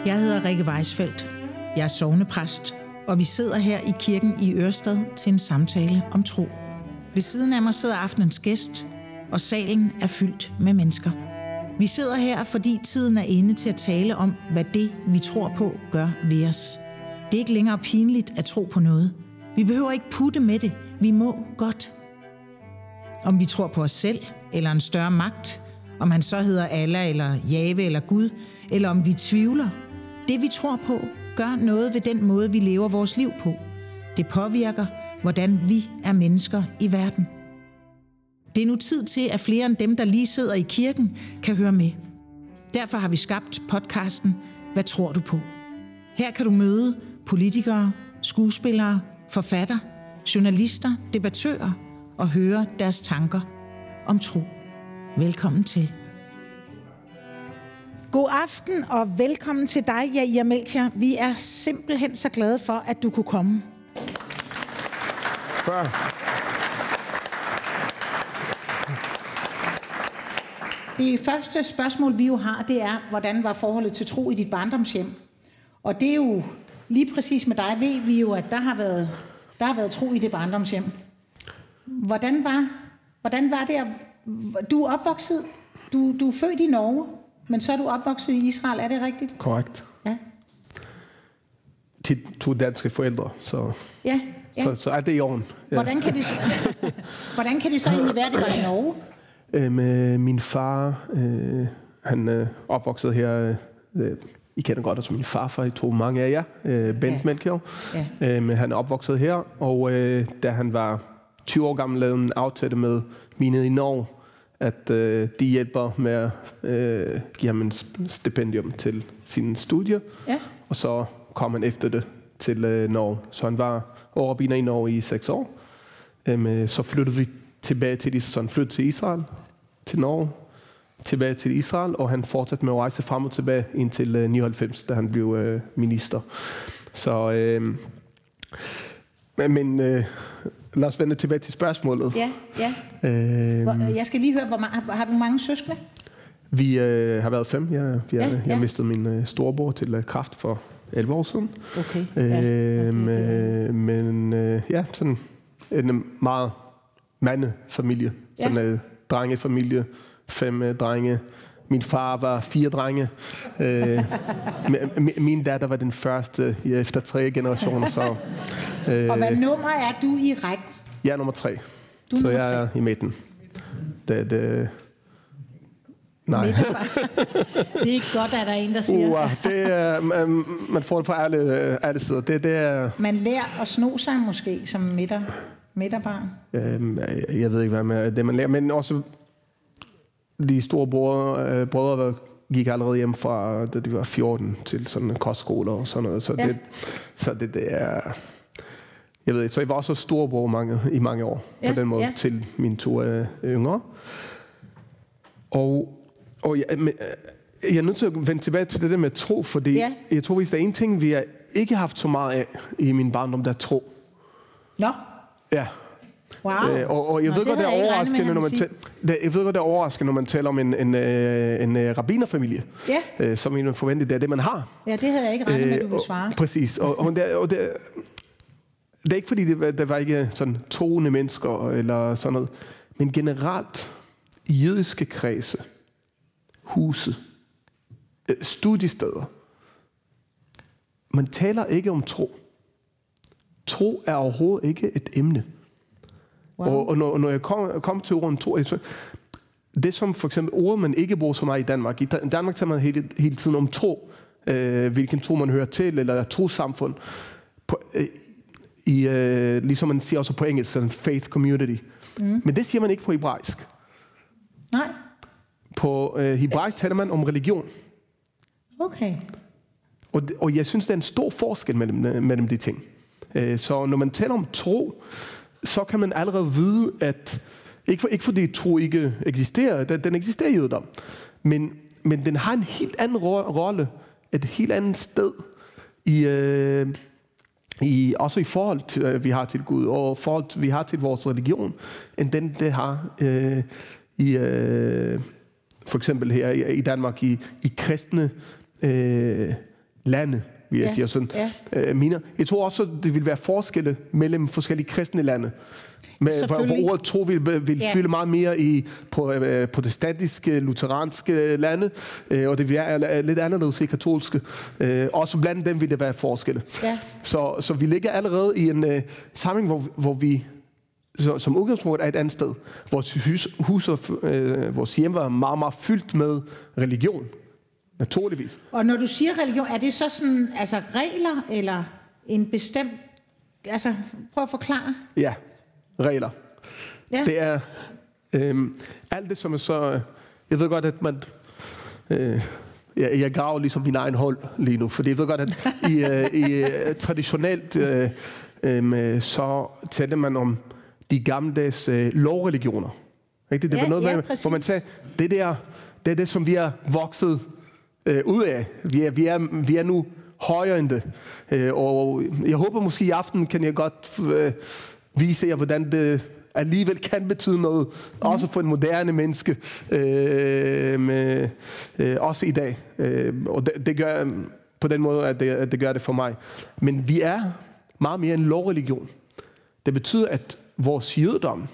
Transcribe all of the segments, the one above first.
Jeg hedder Rikke Weisfeldt. Jeg er sognepræst, og vi sidder her i kirken i Ørestad til en samtale om tro. Ved siden af mig sidder aftenens gæst, og salen er fyldt med mennesker. Vi sidder her, fordi tiden er inde til at tale om, hvad det, vi tror på, gør ved os. Det er ikke længere pinligt at tro på noget. Vi behøver ikke putte med det. Vi må godt. Om vi tror på os selv, eller en større magt, om han så hedder Allah, eller Jave, eller Gud, eller om vi tvivler. Det, vi tror på, gør noget ved den måde, vi lever vores liv på. Det påvirker, hvordan vi er mennesker i verden. Det er nu tid til, at flere end dem, der lige sidder i kirken, kan høre med. Derfor har vi skabt podcasten Hvad tror du på? Her kan du møde politikere, skuespillere, forfattere, journalister, debattører og høre deres tanker om tro. Velkommen til. God aften og velkommen til dig, Jair Melchior. Vi er simpelthen så glade for, at du kunne komme. Det første spørgsmål, vi jo har, det er, hvordan var forholdet til tro i dit barndomshjem? Og det er jo lige præcis med dig, ved vi jo, at der har været tro i det barndomshjem. Hvordan var det? Du er opvokset, du er født i Norge, men så er du opvokset i Israel, er det rigtigt? Korrekt. Ja. Til 2 danske forældre, så, ja. så er det i orden. Ja. Hvordan kan det så egentlig være, det var i Norge? Med min far, han opvoksede her, I kender godt, altså min farfar, I tog mange af jer, Bent Melchior. Ja. Men han er opvokset her, og da han var 20 år gammel, lavede en aftale med mine i Norge, at de hjælper med at give ham en stipendium til sine studier. Ja. Og så kom han efter det til Norge. Så han var overbiner i Norge i 6 år. Så flyttede vi tilbage til Israel, til Norge, tilbage til Israel, og han fortsatte med at rejse frem og tilbage indtil 99, da han blev minister. Så, men lad os vende tilbage til spørgsmålet. Ja. Jeg skal lige høre, har du mange søskende? Vi har været 5. Jeg mistede min storebror til kræft for 11 år siden. Okay. Men sådan en meget mandefamilie. Sådan en drengefamilie. 5 drenge. Min far var 4 drenge. Min datter var den første efter 3 generationer. Så, og hvad nummer er du i rækken? Jeg er nummer 3. Så jeg er i midten. Nej. Det er ikke godt, at der er en, der siger. Det er, man får det fra alle sider. Det er, man lærer at sno sig måske som midterbarn. Jeg ved ikke, hvad med det man lærer, men også de store brødre gik allerede hjem fra, da de var 14, til sådan en kostskole og sådan noget. Så det er, jeg ved ikke, så jeg var også storebror i mange år på den måde til mine 2 yngre. Og jeg er nødt til at vende tilbage til det der med tro, fordi jeg tror, hvis der er en ting, vi har ikke haft så meget af i min barndom, der er tro. Nå? Ja. Wow. Og jeg ved godt, det er overraskende, når man taler om en rabbinerfamilie, som man forventer, det er det, man har. Ja, det havde jeg ikke regnet med, at du ville svare. Præcis. Og det er ikke fordi, der var ikke sådan troende mennesker eller sådan noget, men generelt i jødiske kredse, huse, studiesteder, man taler ikke om tro. Tro er overhovedet ikke et emne. Wow. Og når jeg kom til ordet tro, det som for eksempel ord, man ikke bruger så meget i Danmark. I Danmark taler man hele tiden om tro, hvilken tro man hører til, eller trossamfund. Ligesom man siger også på engelsk, sådan faith community. Mm. Men det siger man ikke på hebraisk. Nej. På hebraisk taler man om religion. Okay. Og jeg synes, der er en stor forskel mellem de ting. Så når man taler om tro, så kan man allerede vide, at ikke fordi tro ikke eksisterer, den eksisterer jo der, men den har en helt anden rolle, et helt andet sted også i forhold til, vi har til Gud, og forhold vi har til vores religion, end den det har for eksempel her i Danmark i kristne lande, vil jeg sige. Sådan, jeg tror også, det vil være forskelle mellem forskellige kristne lande. Hvor ordet tro vil fylde meget mere på protestantiske, lutheranske lande, og det er lidt anderledes i katolske. Også blandt dem vil det være forskelle. Ja. Så vi ligger allerede i en sammenhæng, hvor vi som udgangspunkt er et andet sted. Vores hjem var meget, meget fyldt med religion. Naturligvis. Og når du siger religion, er det så sådan, altså regler, eller en bestemt... Altså, prøv at forklare. Ja, regler. Ja. Det er alt det, som er så... Jeg ved godt, at man... Jeg graver ligesom min egen hold lige nu, fordi jeg ved godt, at i traditionelt så taler man om de gammeldags lovreligioner. Ikke? Det var noget, hvor man sagde, det er det, som vi er vokset ud af. Vi er nu højere end det. Og jeg håber måske i aften kan jeg godt vise jer, hvordan det alligevel kan betyde noget, også for en moderne menneske, også i dag. Og det gør på den måde, at det gør det for mig. Men vi er meget mere en lovreligion. Det betyder, at vores jødedom,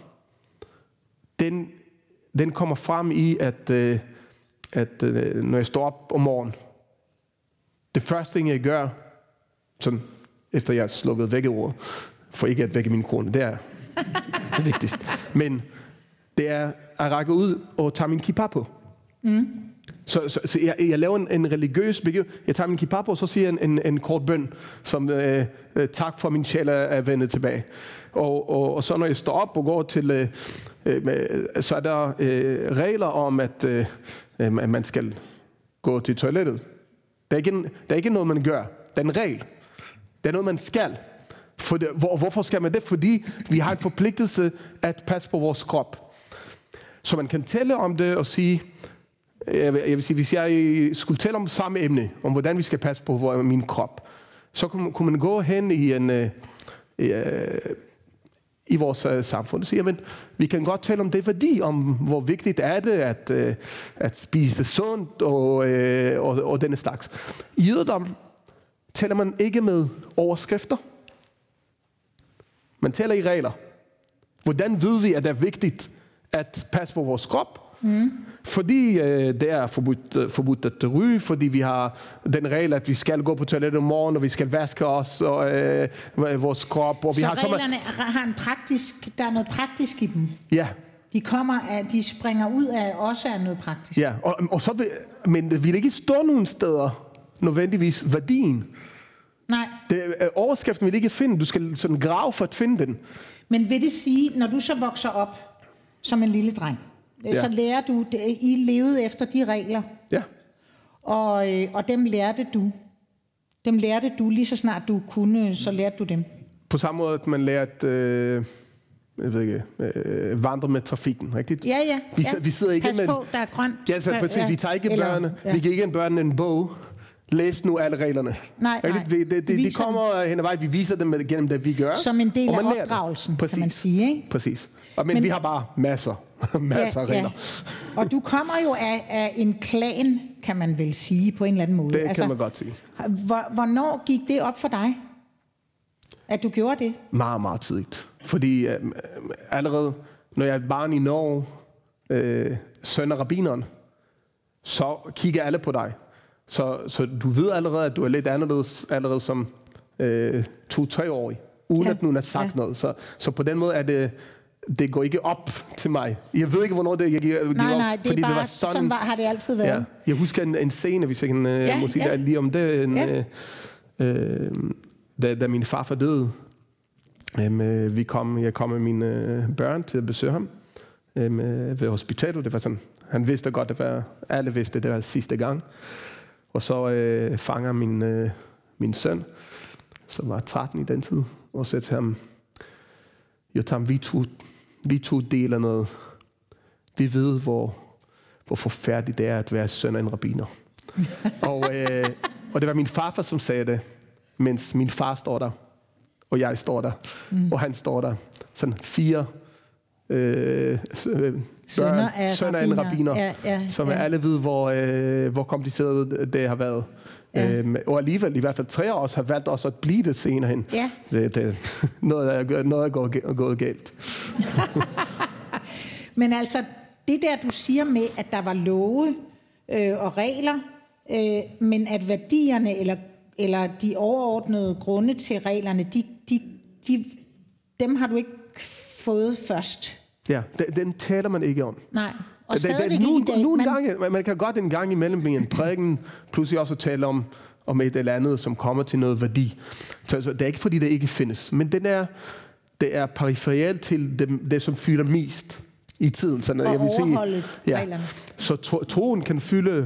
den kommer frem i, at når jeg står op om morgenen, det første ting, jeg gør, sådan, efter jeg har slukket vækkeordet, for ikke at vække min kone, det er det vigtigste. Men det er at række ud og tage min kippa på. Så jeg laver en religiøs begivenhed. Jeg tager min kippa på, og så siger jeg en kort bøn, som tak for min sjæl er vendt tilbage. Og så når jeg står op og går til, så er der regler om, at man skal gå til toilettet. Det er ikke noget, man gør. Det er en regel. Det er noget, man skal. Hvorfor skal man det? Fordi vi har en forpligtelse at passe på vores krop. Så man kan tale om det og sige, jeg vil sige, hvis jeg skulle tale om samme emne, om hvordan vi skal passe på min krop, så kunne man gå hen i vores samfund og sige, men vi kan godt tale om det værdi, om hvor vigtigt er det at spise sundt og denne slags. I jødedom taler man ikke med overskrifter. Man taler i regler. Hvordan ved vi, at det er vigtigt at passe på vores krop? Fordi det er forbudt at ryge, fordi vi har den regel, at vi skal gå på toilettet om morgenen, og vi skal vaske os og vores krop. Og så reglerne har der er noget praktisk i dem? Ja. De springer ud af også af noget praktisk? Ja, men det vil ikke stå nogen steder nødvendigvis værdien. Nej. Overskriften vil ikke finde. Du skal sådan grave for at finde den. Men vil det sige, når du så vokser op som en lille dreng, så lærer du, I levede efter de regler. Ja. Og dem lærte du. Dem lærte du lige så snart du kunne, så lærte du dem. På samme måde, at man lærte vandre med trafikken, rigtigt? Ja. Vi sidder ikke pas på, der er grønt. Ja, så præcis. Vi tager ikke børnene. Vi giver ikke børnene en bog. Læs nu alle reglerne. Nej. De kommer hen ad vejen, vi viser dem gennem det, vi gør. Som en del af opdragelsen, kan man sige, ikke? Præcis. Men vi har bare masser af regler. Ja. Og du kommer jo af en klan, kan man vel sige, på en eller anden måde. Det kan man godt sige. Hvornår gik det op for dig, at du gjorde det? Meget, meget tidligt. Fordi allerede, når jeg er et barn i Norge, søn af rabbineren, så kigger alle på dig. Så du ved allerede, at du er lidt anderledes allerede som 2-3-årig, uden at nogen har sagt noget. Så på den måde er det går ikke op til mig. Jeg ved ikke, hvornår det gik op. Nej, det er bare, sådan har det altid været. Ja. Jeg husker en scene, hvis jeg kan må sige lige om det, da min farfar døde. Jeg kom med mine børn til at besøge ham ved hospitalet. Det var sådan, han vidste godt, alle vidste, det var sidste gang. Og så fanger min søn, som var 13 i den tid, og sagde til ham, Jotam, vi to deler noget. Vi ved, hvor forfærdeligt det er at være søn af en rabbiner. og det var min farfar, som sagde det, mens min far står der, og jeg står der, og han står der. Sådan 4 sønner af en rabbiner, som alle ved, hvor kompliceret det har været. Ja. Og alligevel, i hvert fald 3 af os, har valgt også at blive det senere hen. Ja. Noget er gået galt. Men altså, det der, du siger med, at der var love og regler, men at værdierne eller de overordnede grunde til reglerne, dem har du ikke fået først. Ja, den taler man ikke om. Nej, og stadigvæk ikke i dag. Nogle gange, man kan godt en gang imellem i en prædiken pludselig også tale om et eller andet, som kommer til noget værdi. Så det er ikke fordi, det ikke findes, men det er periferielt til det som fylder mest i tiden. Så jeg vil sige, reglerne. Så troen kan fylde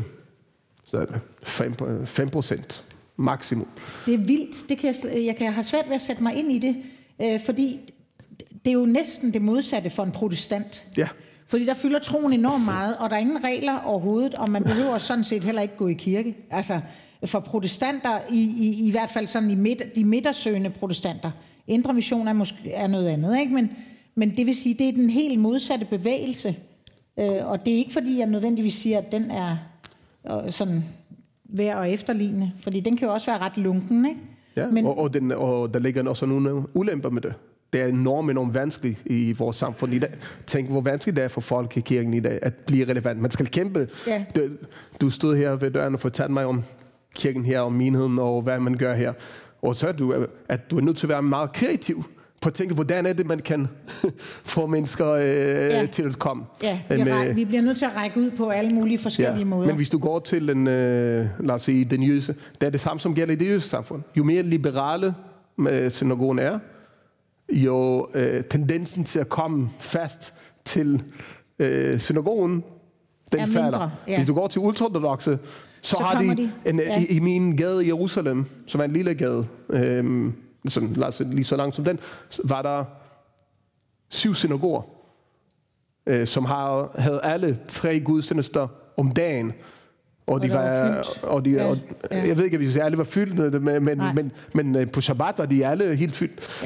5% maksimum. Det er vildt. Jeg kan have svært ved at sætte mig ind i det, fordi det er jo næsten det modsatte for en protestant. Ja. Fordi der fylder troen enormt meget, og der er ingen regler overhovedet, og man behøver sådan set heller ikke gå i kirke. Altså for protestanter, i hvert fald sådan de midtersøgende protestanter, Indre Mission er noget andet, ikke? Men det vil sige, det er den helt modsatte bevægelse, og det er ikke fordi, jeg nødvendigvis siger, at den er sådan værd at efterligne, fordi den kan jo også være ret lunken, ikke? Ja, men, og der ligger også nogle ulemper med det. Det er enormt vanskeligt i vores samfund i dag. Tænk, hvor vanskeligt det er for folk i kirken i dag at blive relevant. Man skal kæmpe. Ja. Du stod her ved døren og fortalte mig om kirken her, om menigheden og hvad man gør her. Og så er du er nødt til at være meget kreativ på at tænke, hvordan er det, man kan få mennesker til at komme. Ja, vi bliver nødt til at række ud på alle mulige forskellige måder. Men hvis du går til lad os sige, den jødiske, det er det samme, som gælder i det jødiske samfund. Jo mere liberale synagogen er, jo tendensen til at komme fast til synagogen, den falder. Ja. Hvis du går til ultraortodokse, så har de i min gade i Jerusalem, som er en lille gade, lige så langt som den, var der 7 synagoger, som havde alle 3 gudstjenester om dagen. Og jeg ved ikke, hvis alle var fyldt, men på Shabbat var de alle helt fyldt.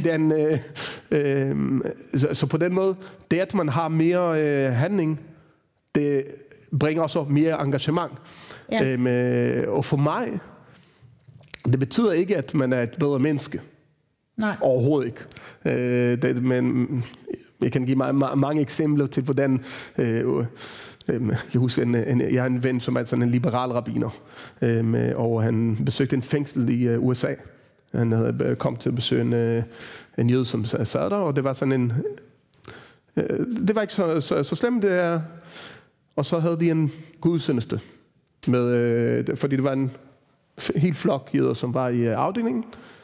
Så på den måde, det at man har mere handling, det bringer også mere engagement. Og for mig, det betyder ikke, at man er et bedre menneske. Nej. Overhovedet ikke. Men jeg kan give mig mange eksempler til, hvordan... Jeg husker, jeg har en ven, som er sådan en liberal rabbiner, og han besøgte en fængsel i USA. Han havde kommet til at besøge en jøde, som sad der, og det var sådan en... Det var ikke så slemt, det er... Og så havde de en gudstjeneste, fordi det var en helt flok jøder, som var i afdelingen.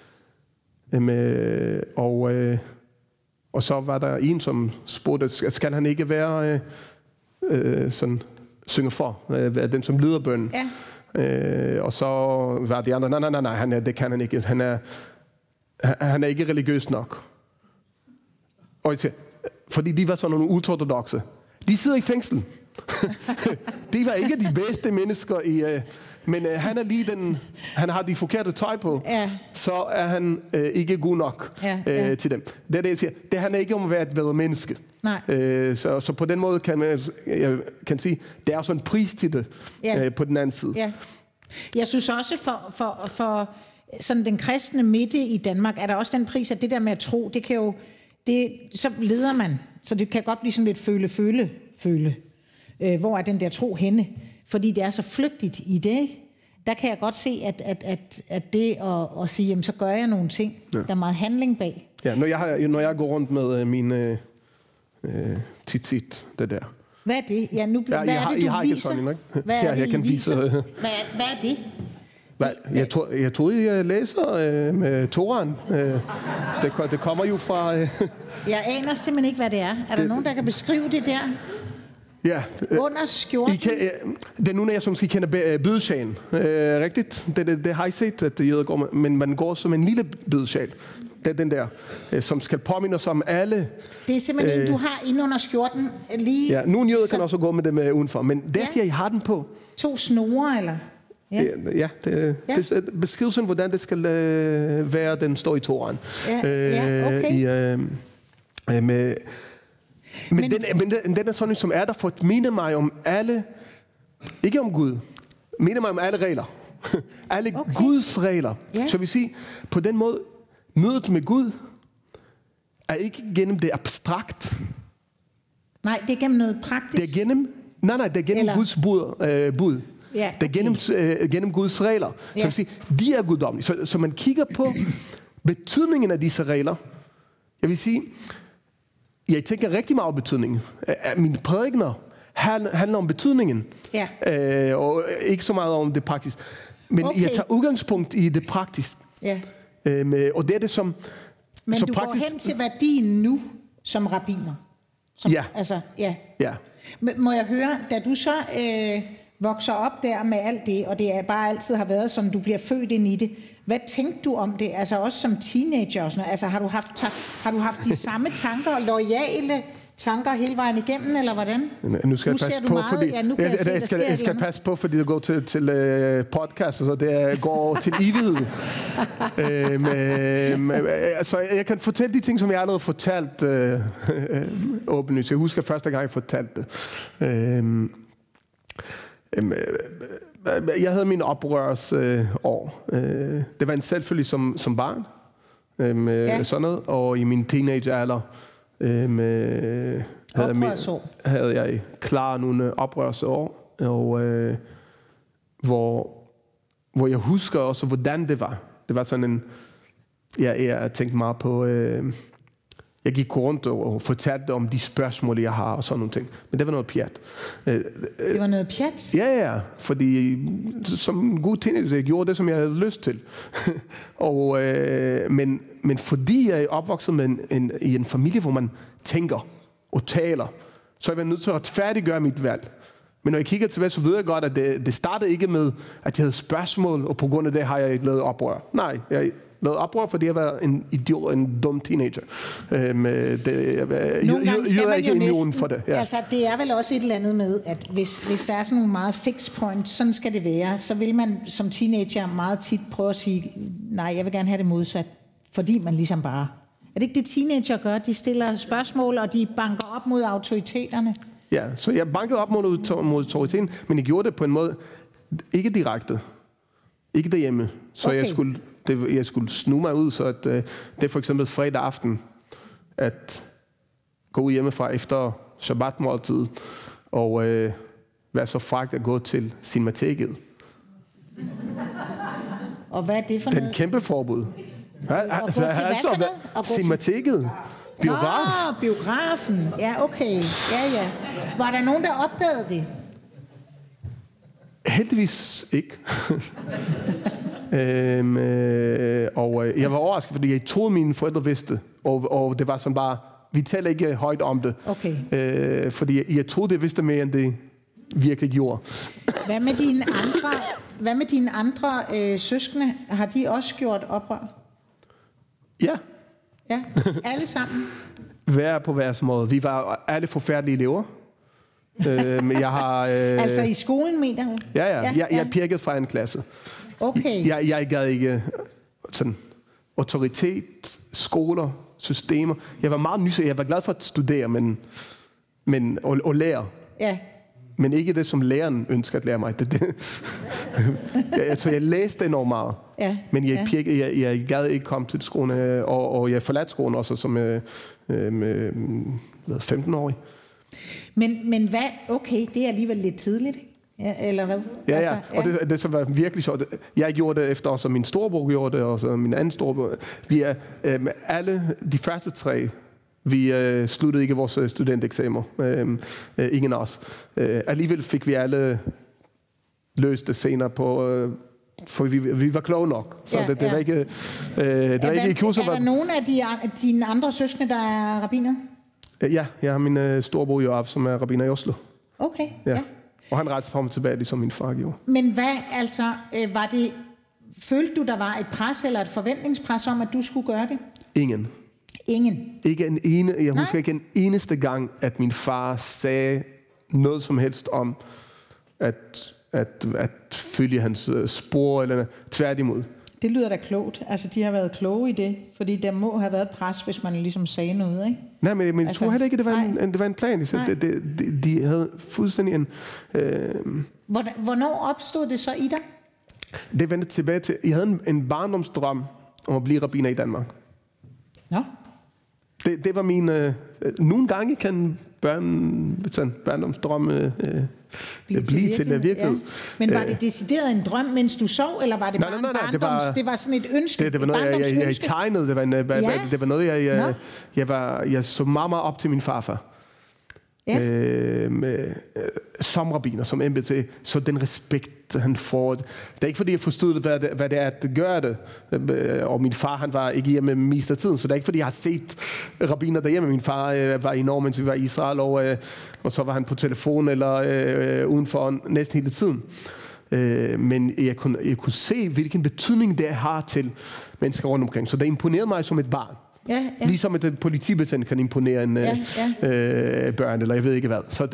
Og så var der en, som spurgte, skal han ikke være... sådan synger for, den som lyder bønnen. Ja. Og så var de andre, nej, det kan han ikke. Han er ikke religiøs nok. Og fordi de var sådan nogle ultraortodokse. De sidder i fængsel. De var ikke de bedste mennesker men han er lige han har de forkerte tøj på, så er han ikke god nok til dem. Det er det, jeg siger. Det handler ikke om at være et bedre menneske. Nej. Så på den måde jeg kan sige, det er også en pris til det på den anden side. Ja. Jeg synes også for sådan den kristne midte i Danmark, er der også den pris, at det der med at tro, det kan jo, så leder man, så det kan godt blive sådan lidt føle. Hvor er den der tro henne? Fordi det er så flygtigt i det. Der kan jeg godt se, at det at sige, jamen, så gør jeg nogle ting. Ja. Der er meget handling bag. Ja, når jeg går rundt med min tit, det der. Hvad er det? Ja, nu, hvad er det, du viser? Hvad er det, jeg kan vise? Hvad er det? Jeg tror, jeg læser med Toran. Det kommer jo fra... Jeg aner simpelthen ikke, hvad det er. Er der nogen, der kan beskrive det der? Ja. Under skjorten? Det er nogle af jer, som kender bødesjalen. Rigtigt? Det har I set, at jøder går med. Men man går som en lille bødesjal. Det er den der, som skal påminde os om alle... Det er simpelthen en, du har inde under skjorten lige... Ja, nogle jøder kan også gå med det med udenfor. Men det er, jeg har den på. 2 snore, eller... Det er beskrivelsen, hvordan det skal være, den står i Toran. Okay. Men den er sådan, som er der for at minde mig om alle, ikke om Gud, minde mig om alle regler. Alle Guds regler. Yeah. Så vi siger, på den måde, mødet med Gud er ikke gennem det abstrakt. Nej, det er gennem noget praktisk. Det er gennem, det er gennem Guds bud. Ja, okay. Det er gennem Guds regler. Ja. Så vi siger, de er guddommelige. Så man kigger på betydningen af disse regler. Jeg vil sige, jeg tænker rigtig meget om betydningen. Mine prædikener handler om betydningen. Ja. Og ikke så meget om det praktiske. Men jeg tager udgangspunkt i det praktiske. Ja. Og det er det som... Men så du går hen til værdien nu, som rabbiner? Ja. Altså, ja. Må jeg høre, da du så vokser op der med alt det, og det er bare altid har været sådan, du bliver født ind i det. Hvad tænkte du om det? Altså også som teenager og sådan noget. Altså har du haft de samme tanker, loyale tanker hele vejen igennem, eller hvordan? Nu skal jeg passe på, fordi jeg skal passe på, fordi det går til podcast, så det går til evighed. Altså, jeg kan fortælle de ting, som jeg allerede fortalt åbenlyst. Jeg husker første gang, jeg fortalte det. Jeg havde min oprørsår. Det var en selvfølgelig som barn. Sådan noget, og i min teenagealder havde jeg klar nogle oprørsår, og hvor jeg husker også, hvordan det var. Det var sådan en... Jeg tænkte meget på... Jeg gik rundt og fortalte om de spørgsmål, jeg har og sådan nogle ting. Men det var noget pjat. Det var noget pjat? Ja. Fordi som en god teenager, jeg gjorde det, som jeg havde lyst til. Men fordi jeg er opvokset i en familie, hvor man tænker og taler, så er jeg nødt til at retfærdiggøre mit valg. Men når jeg kigger tilbage, så ved jeg godt, at det startede ikke med, at jeg havde spørgsmål, og på grund af det har jeg ikke lavet oprør. Nej, jeg lavede oprør, fordi jeg var en idiot, en dum teenager. Jeg er ikke immun for det. Ja. Altså, det er vel også et eller andet med, at hvis der er sådan nogle meget fixed points, sådan skal det være, så vil man som teenager meget tit prøve at sige, nej, jeg vil gerne have det modsat, fordi man ligesom bare... Er det ikke det, teenager gør? De stiller spørgsmål, og de banker op mod autoriteterne. Ja, så jeg bankede op mod autoriteten, men jeg gjorde det på en måde, ikke direkte. Ikke derhjemme. Så jeg skulle snu mig ud, så at det er for eksempel fredag aften, at gå hjemmefra efter Shabbat-måltid, og være så fragt at gå til cinemateket. Og hvad er det for noget? noget? Den kæmpe forbud. At gå til hvad for noget? Cinemateket. Biograf. Biografen. Ja, okay. Ja. Var der nogen, der opdagede det? Heldigvis ikke. Og jeg var overrasket, fordi jeg troede, mine forældre vidste. Og det var sådan bare, vi taler ikke højt om det. Okay. Fordi jeg troede, det vidste mere, end det virkelig gjorde. Hvad med dine andre søskende? Har de også gjort oprør? Ja. Ja, alle sammen? Hver på hver måde. Vi var alle forfærdelige elever. Jeg har... Altså i skolen, mener du? Ja. Jeg pirkede fra en klasse. Okay. Jeg gad ikke sådan autoritet, skoler, systemer. Jeg var meget nysgerrig. Jeg var glad for at studere, men og lære. Ja. Men ikke det, som læreren ønsker at lære mig. Så jeg læste enormt meget. Ja. Men jeg gad ikke komme til skolen, og jeg forladt skolen også som 15-årig. Men hvad? Okay, det er alligevel lidt tidligt, ja, eller hvad? Ja, altså, ja. Og det så var virkelig sjovt. Jeg gjorde det efter, også min storebror gjorde det, og så min anden storebror. Vi er alle de første 3. Vi sluttede ikke vores studenteksamener. Ingen af os. Alligevel fik vi alle løst det senere på... for vi var kloge nok. Så det var ikke... det var ikke i kurser. Er der nogen af dine andre søskende, der er rabbiner? Ja, jeg har min storebror Joab, som er rabbiner i Oslo. Okay, ja. Og han rejste frem og tilbage, ligesom min far gjorde. Men hvad, altså, var det... Følte du, der var et pres eller et forventningspres om, at du skulle gøre det? Ingen. Ikke jeg husker ikke en eneste gang, at min far sagde noget som helst om at følge hans spor, eller tværtimod. Det lyder da klogt. Altså, de har været kloge i det, fordi der må have været pres, hvis man ligesom sagde noget, ikke? Nej, men jeg tror heller ikke, det var en plan. De havde fuldstændig en... Hvornår opstod det så i dig? Det vendte tilbage til... Jeg havde en barndomsdrøm om at blive rabbiner i Danmark. Nå. Det var min... Nogle gange kan barndomsdrømme blive til virkelighed. Ja. Men var det decideret en drøm, mens du sov, eller var det bare en barndoms... Det var sådan et ønske? Det var noget, jeg tegnede. Det var noget, jeg så meget op til min farfar. Ja. Som rabbiner, som MBT, så den respekt, han får. Det er ikke fordi, jeg forstod, hvad det er at gøre det. Og min far, han var ikke hjemme mest af tiden, så det er ikke fordi, jeg har set rabbiner derhjemme. Min far var i Norge, mens vi var i Israel, og så var han på telefon eller udenfor næsten hele tiden. Men jeg kunne se, hvilken betydning det har til mennesker rundt omkring. Så det imponerede mig som et barn. Ja. Ligesom et politibetjent kan imponere en børn, eller jeg ved ikke hvad. Så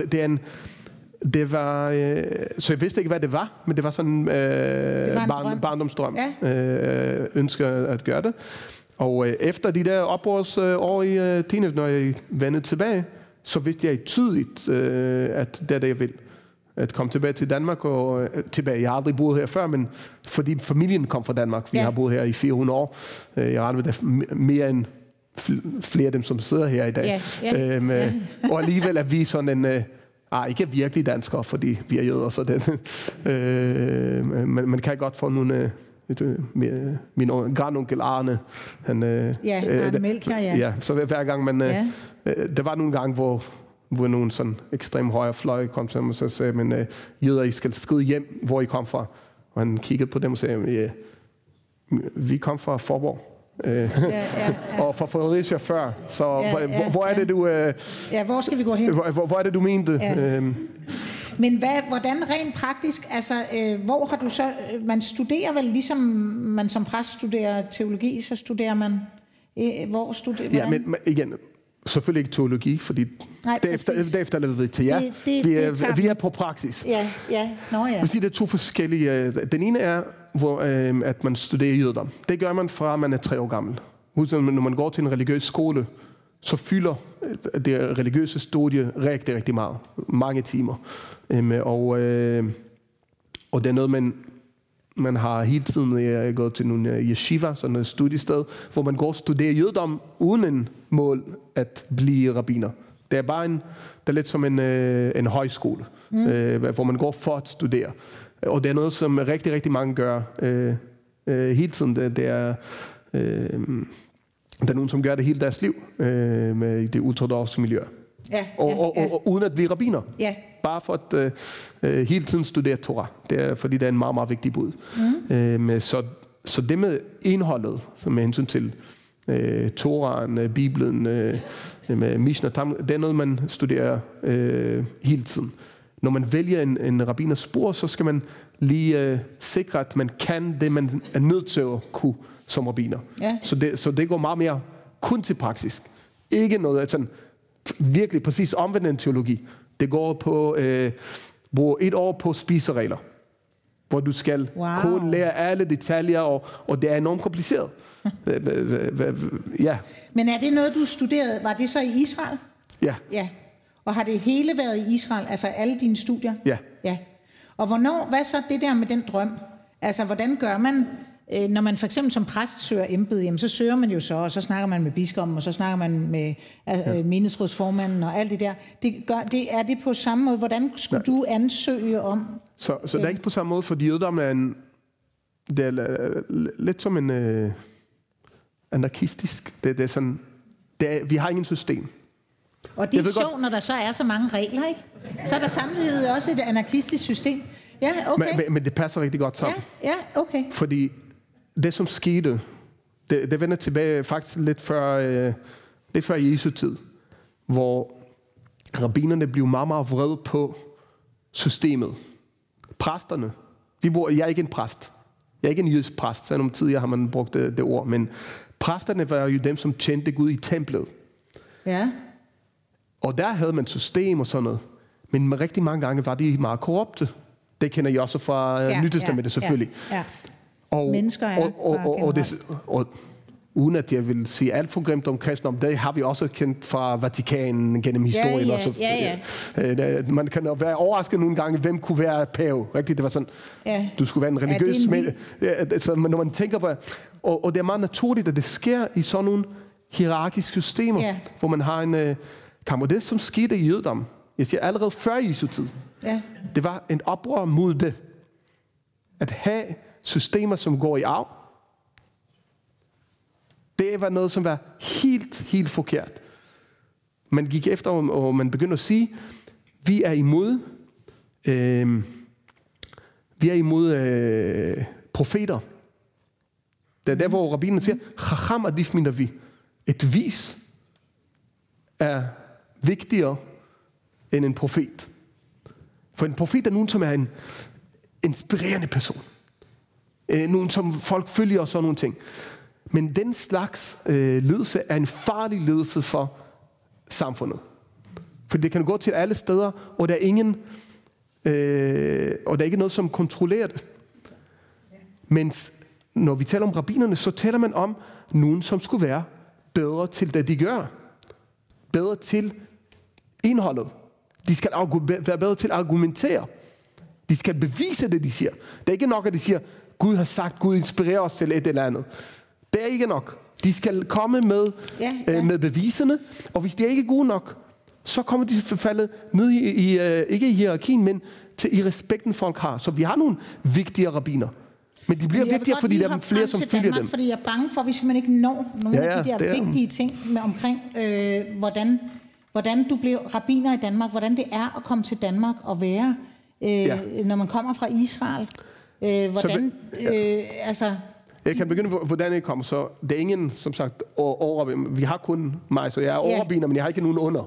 det var... så jeg vidste ikke, hvad det var, men det var sådan en barndomsdrøm. Ja. Ønsker at gøre det. Og efter de der oprørsår i teenage, når jeg vendte tilbage, så vidste jeg tydeligt, at det er det, jeg vil. At komme tilbage til Danmark og tilbage. Jeg har aldrig boet her før, men fordi familien kom fra Danmark. Vi har boet her i 400 år. Jeg regner med, at mere end flere af dem, som sidder her i dag. Og alligevel er vi sådan en... ikke virkelig danskere, fordi vi er jøder, så det... man kan godt få nogle... min grandonkel Arne. Arne Melchior, ja. Så hver gang man... Der var nogle gange, hvor nogen sådan ekstrem højrefløj kom til ham og så sagde, men jøder, I skal skride hjem, hvor I kom fra. Og han kiggede på dem og sagde, vi kom fra Forborg. Og fra Fredericia før. Så hvor er det, du... hvor skal vi gå hen? Hvor er det, du mente? Ja. Men hvordan rent praktisk, altså, hvor har du så... Man studerer vel, ligesom man som præst studerer teologi, så studerer man... Hvor studerer man? Ja, men igen... Selvfølgelig ikke teologi, fordi det efterlader vi til jer. Vi er på praksis. Ja. Det er to forskellige. Den ene er, hvor at man studerer jødedom. Det gør man fra, man er 3 år gammel. Når man går til en religiøs skole, så fylder det religiøse studie rigtig, rigtig meget. Mange timer. Og det er noget, man har hele tiden gået til nogle yeshiva, sådan et studiested, hvor man går og studerer jødedom uden en mål at blive rabbiner. Det er bare det er lidt som en højskole, hvor man går for at studere. Og det er noget, som rigtig, rigtig mange gør hele tiden. Der er nogen, som gør det hele deres liv med det ultraortodokse miljø. Og uden at blive rabbiner. Ja. Bare for at hele tiden studere Torah. Det er, fordi det er en meget, meget vigtig bud. Så det med indholdet, med hensyn til Torahen, Bibelen, med Mishnah, det er noget, man studerer hele tiden. Når man vælger en rabbiners spor, så skal man lige sikre, at man kan det, man er nødt til at kunne som rabbiner. Ja. Så det går meget mere kun til praksis. Ikke noget sådan virkelig præcis omvendt en teologi. Det går på bruge 1 år på spiseregler, hvor du skal kun lære alle detaljer, og det er enormt kompliceret. Men er det noget, du studerede? Var det så i Israel? Ja. Og har det hele været i Israel, altså alle dine studier? Ja. Og hvad så det der med den drøm? Altså, hvordan gør man, når man for eksempel som præst søger embede, jamen, så søger man jo så, og så snakker man med biskoppen, og så snakker man med menighedsrådsformanden og alt det der. Er det på samme måde? Hvordan skulle du ansøge om? Så det er ikke på samme måde, fordi jødedom er det er lidt som en anarkistisk. Det er sådan, vi har ingen system. Og det er sjovt, når der så er så mange regler, ikke? Så er der samtidig også et anarkistisk system. Ja, okay. Men det passer rigtig godt sammen. Ja, okay. Fordi det, som skete, det vender tilbage faktisk lidt før Jesu tid, hvor rabbinerne blev meget, meget vrede på systemet. Præsterne. Jeg er ikke en præst. Jeg er ikke en jødisk præst. Så nogle tidligere har man brugt det ord. Men præsterne var jo dem, som tjente Gud i templet. Ja. Og der havde man system og sådan noget. Men rigtig mange gange var de meget korrupte. Det kender jeg også fra Nyt Testamentet selvfølgelig. Ja. mennesker er. Og uden at jeg vil sige alt for grimt om kristendom, det har vi også kendt fra Vatikanen gennem historien. Man kan jo være overrasket nogle gange, hvem kunne være pave. Rigtigt, det var sådan, du skulle være en religiøs... Så når man tænker på... Og det er meget naturligt, at det sker i sådan nogle hierarkiske systemer, hvor man har en kamp. Og det, som skete i jødedom, jeg siger allerede før Jesu tid, det var en oprør mod det. At have systemer, som går i arv, det var noget, som var helt forkert. Man gik efter, og man begyndte at sige, vi er imod profeter. Det er der, hvor rabbinerne siger, Chacham adif min navi. Et vis er vigtigere end en profet. For en profet er nogen, som er en inspirerende person. Nogen, som folk følger og sådan nogle ting. Men den slags ledelse er en farlig ledelse for samfundet. For det kan gå til alle steder, og der er ikke noget, som kontrollerer det. Mens når vi taler om rabbinerne, så taler man om nogen, som skulle være bedre til det, de gør. Bedre til indholdet. De skal være bedre til at argumentere. De skal bevise det, de siger. Det er ikke nok, at de siger, Gud har sagt, Gud inspirerer os til et eller andet. Det er ikke nok. De skal komme med beviserne, og hvis de er ikke gode nok, så kommer de faldet ned ikke i hierarkien, men i respekten folk har. Så vi har nogle vigtige rabbiner. Men de bliver vigtigere, fordi der er flere, som følger dem. Fordi jeg er bange for, hvis man ikke når nogle af de der vigtige ting omkring, hvordan du blev rabbiner i Danmark, hvordan det er at komme til Danmark og være, når man kommer fra Israel. Jeg kan begynde, hvordan det kommer. Så det er ingen, som sagt, vi har kun mig, så jeg er overrabbiner, men jeg har ikke nogen under.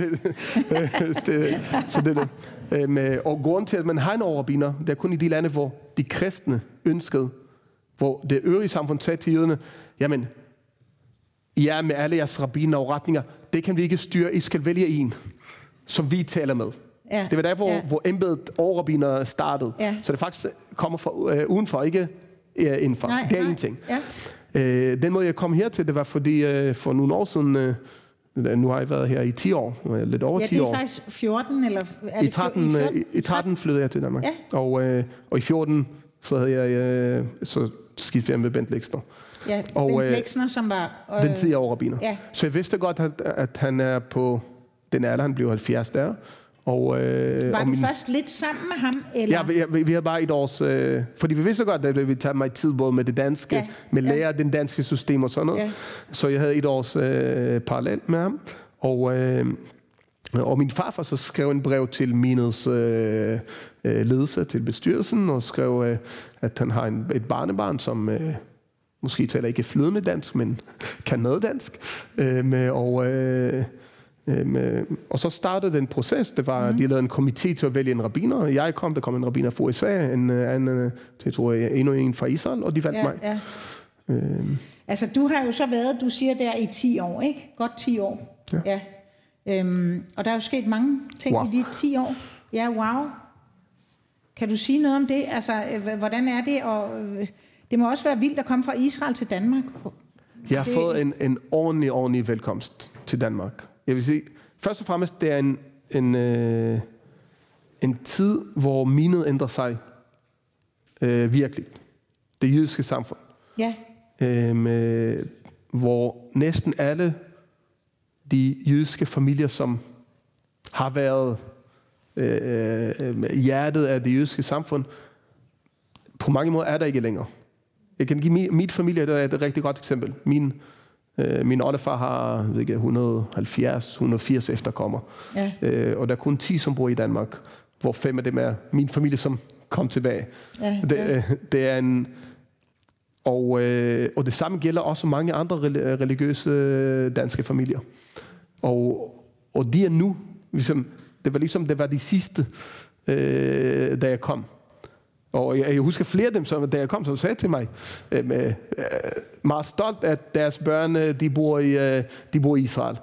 Så det er det. Og grunden til, at man har en overrabbiner, det er kun i de lande, hvor de kristne ønskede, hvor det øvrige samfund sagde til jøderne, jamen, med alle jeres rabbiner og retninger, det kan vi ikke styre, I skal vælge en, som vi taler med. Ja. Det var der, hvor embedet overrabbiner startede. Ja. Så det faktisk kommer fra udenfor, ikke indenfor. Det er en ting. Ja. Den måde, jeg kom hertil, det var fordi for nogle år siden, nu har jeg været her i 10 år, lidt over 10 år. Ja, det er faktisk 14, eller er det I 13 flyttede jeg til Danmark. Ja. Og i 14, så havde jeg så skiftede jeg med Bent Lexner. Ja, Bent Lexner, som var... den 10 år rabbiner. Ja. Så jeg vidste godt, at han er på den alder, han blev 70 der. Var du først lidt sammen med ham? Eller? Ja, vi havde bare et års... fordi vi vidste godt, at vi tager mig tid både med det danske, med lære den danske system og sådan noget. Ja. Så jeg havde et års parallelt med ham. Og min farfar så skrev en brev til menets ledelse, til bestyrelsen, og skrev, at han har et barnebarn, som måske taler ikke flydende dansk, men kan noget dansk. Og så startede den proces. Det var, de lavede en komité til at vælge en rabbiner. Der kom en rabbiner fra USA, endnu en fra Israel, og de valgte mig. Ja. Altså, du har jo så været, du siger der i 10 år, ikke? Godt 10 år. Ja. Og der er jo sket mange ting i de 10 år. Ja, wow. Kan du sige noget om det? Altså, hvordan er det? Og det må også være vildt at komme fra Israel til Danmark. Jeg har fået en ordentlig velkomst til Danmark. Jeg vil sige, først og fremmest, det er en tid, hvor minet ændrer sig virkelig. Det jødiske samfund. Ja. Hvor næsten alle de jødiske familier, som har været hjertet af det jødiske samfund, på mange måder er der ikke længere. Jeg kan give min familie, det er et rigtig godt eksempel. Min oldefar har 170-180 efterkommer. Ja. Og der er kun 10, som bor i Danmark, hvor 5 af dem er min familie, som kom tilbage. Ja. Det er og det samme gælder også mange andre religiøse danske familier. Og de er nu, det var de sidste, da jeg kom. Og jeg husker flere af dem, da jeg kom, som sagde til mig, meget stolt, at deres børn, de bor i Israel.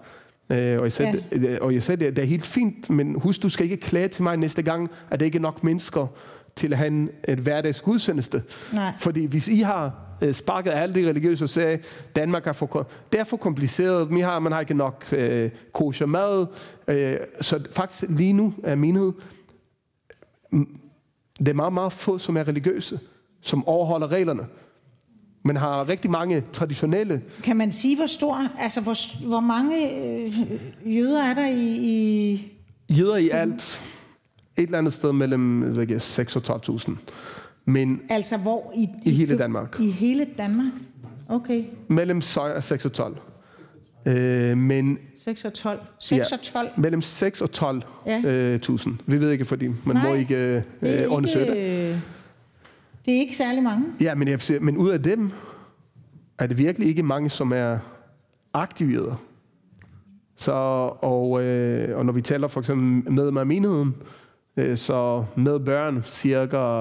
Og jeg sagde, det er helt fint, men husk, du skal ikke klage til mig næste gang, at det ikke er nok mennesker til at have et hverdagsgudstjeneste. Fordi hvis I har sparket alle de religiøse og sagde, Danmark er for kompliceret, man har ikke nok kosher mad. Så faktisk lige nu er menighed, det er meget, meget få, som er religiøse, som overholder reglerne. Man har rigtig mange traditionelle. Kan man sige, hvor stor, altså hvor mange jøder er der i... Jøder i alt et eller andet sted mellem 6 og 12.000. Men altså hvor i hele Danmark. I hele Danmark? Okay. Mellem 6 og 12. Men 6 og 12. 6 og 12. Mellem 6 og 12.000. Vi ved ikke, fordi man må ikke undersøge det. Det er ikke særlig mange. Ja, men ud af dem er det virkelig ikke mange, som er aktive. Så, og når vi taler for eksempel med menigheden, så med børn cirka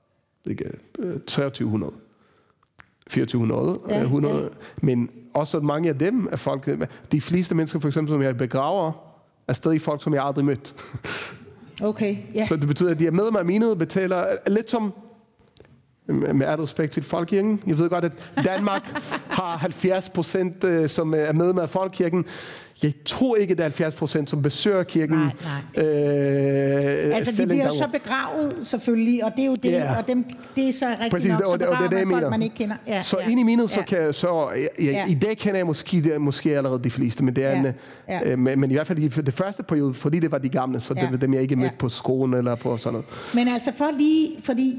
2300, 2400, 100. Men også mange af dem er folk, de fleste mennesker for eksempel, som jeg begraver, er stadig folk, som jeg aldrig mødt. Okay, ja. Så det betyder, at de er med af menigheden, betaler lidt som, med al respekt til folkekirken. Jeg ved godt, at Danmark har 70%, som er med af folkekirken. Jeg tror ikke, det er 70%, som besøger kirken. Nej. Altså, de bliver jo så begravet, selvfølgelig, og det er jo det, og dem, det er så rigtigt præcis, nok, så begraver man folk, man ikke kender. Ja, så ind i mindet, i dag kender jeg måske allerede de fleste, men det er men i hvert fald det første periode, fordi det var de gamle, så det var dem, jeg ikke mødte på skolen eller på sådan noget. Men altså, fordi...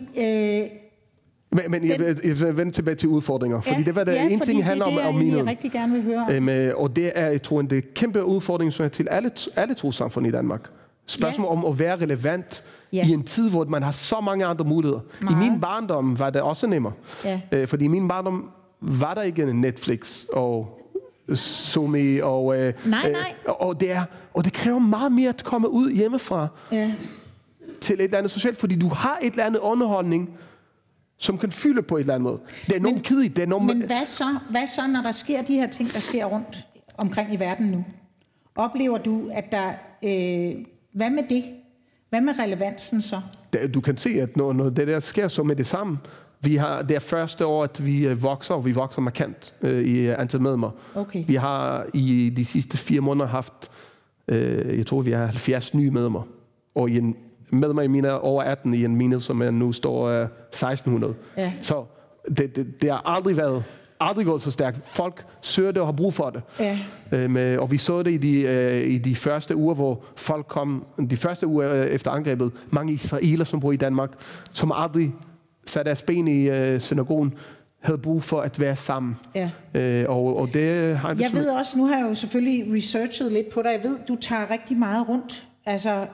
Men jeg vil vende tilbage til udfordringer, fordi det var en ting, handler om mindet. Jeg rigtig gerne vil høre. Og det er, jeg tror, en kæmpe udfordring, som er til alle trossamfund i Danmark. Spørgsmål om at være relevant i en tid, hvor man har så mange andre muligheder. I min barndom var det også nemmere. Fordi i min barndom var der ikke Netflix og Zoom og... Og det kræver meget mere at komme ud hjemmefra til et eller andet socialt, fordi du har et eller andet underholdning, som kan fylde på et eller andet måde. Det er nogen kedeligt. Men hvad så, når der sker de her ting, der sker rundt omkring i verden nu? Oplever du, at der... hvad med det? Hvad med relevansen så? Du kan se, at når det der sker så med det samme, det er første år, at vi vokser, og vi vokser markant i antal medlemmer. Okay. Vi har i de sidste 4 måneder haft, jeg tror, vi har 70 nye medlemmer. Og i en medlemmer i mine over 18 i en menighed, som nu står 1600. Ja. Så det har aldrig gået så stærkt. Folk søger det og har brug for det. Ja. Og vi så det i de første uger, hvor folk kom, de første uger efter angrebet, mange israeler, som bor i Danmark, som aldrig satte deres ben i synagogen, havde brug for at være sammen. Ja. Og det har jeg ved også, nu har jeg jo selvfølgelig researchet lidt på dig, jeg ved, du tager rigtig meget rundt, altså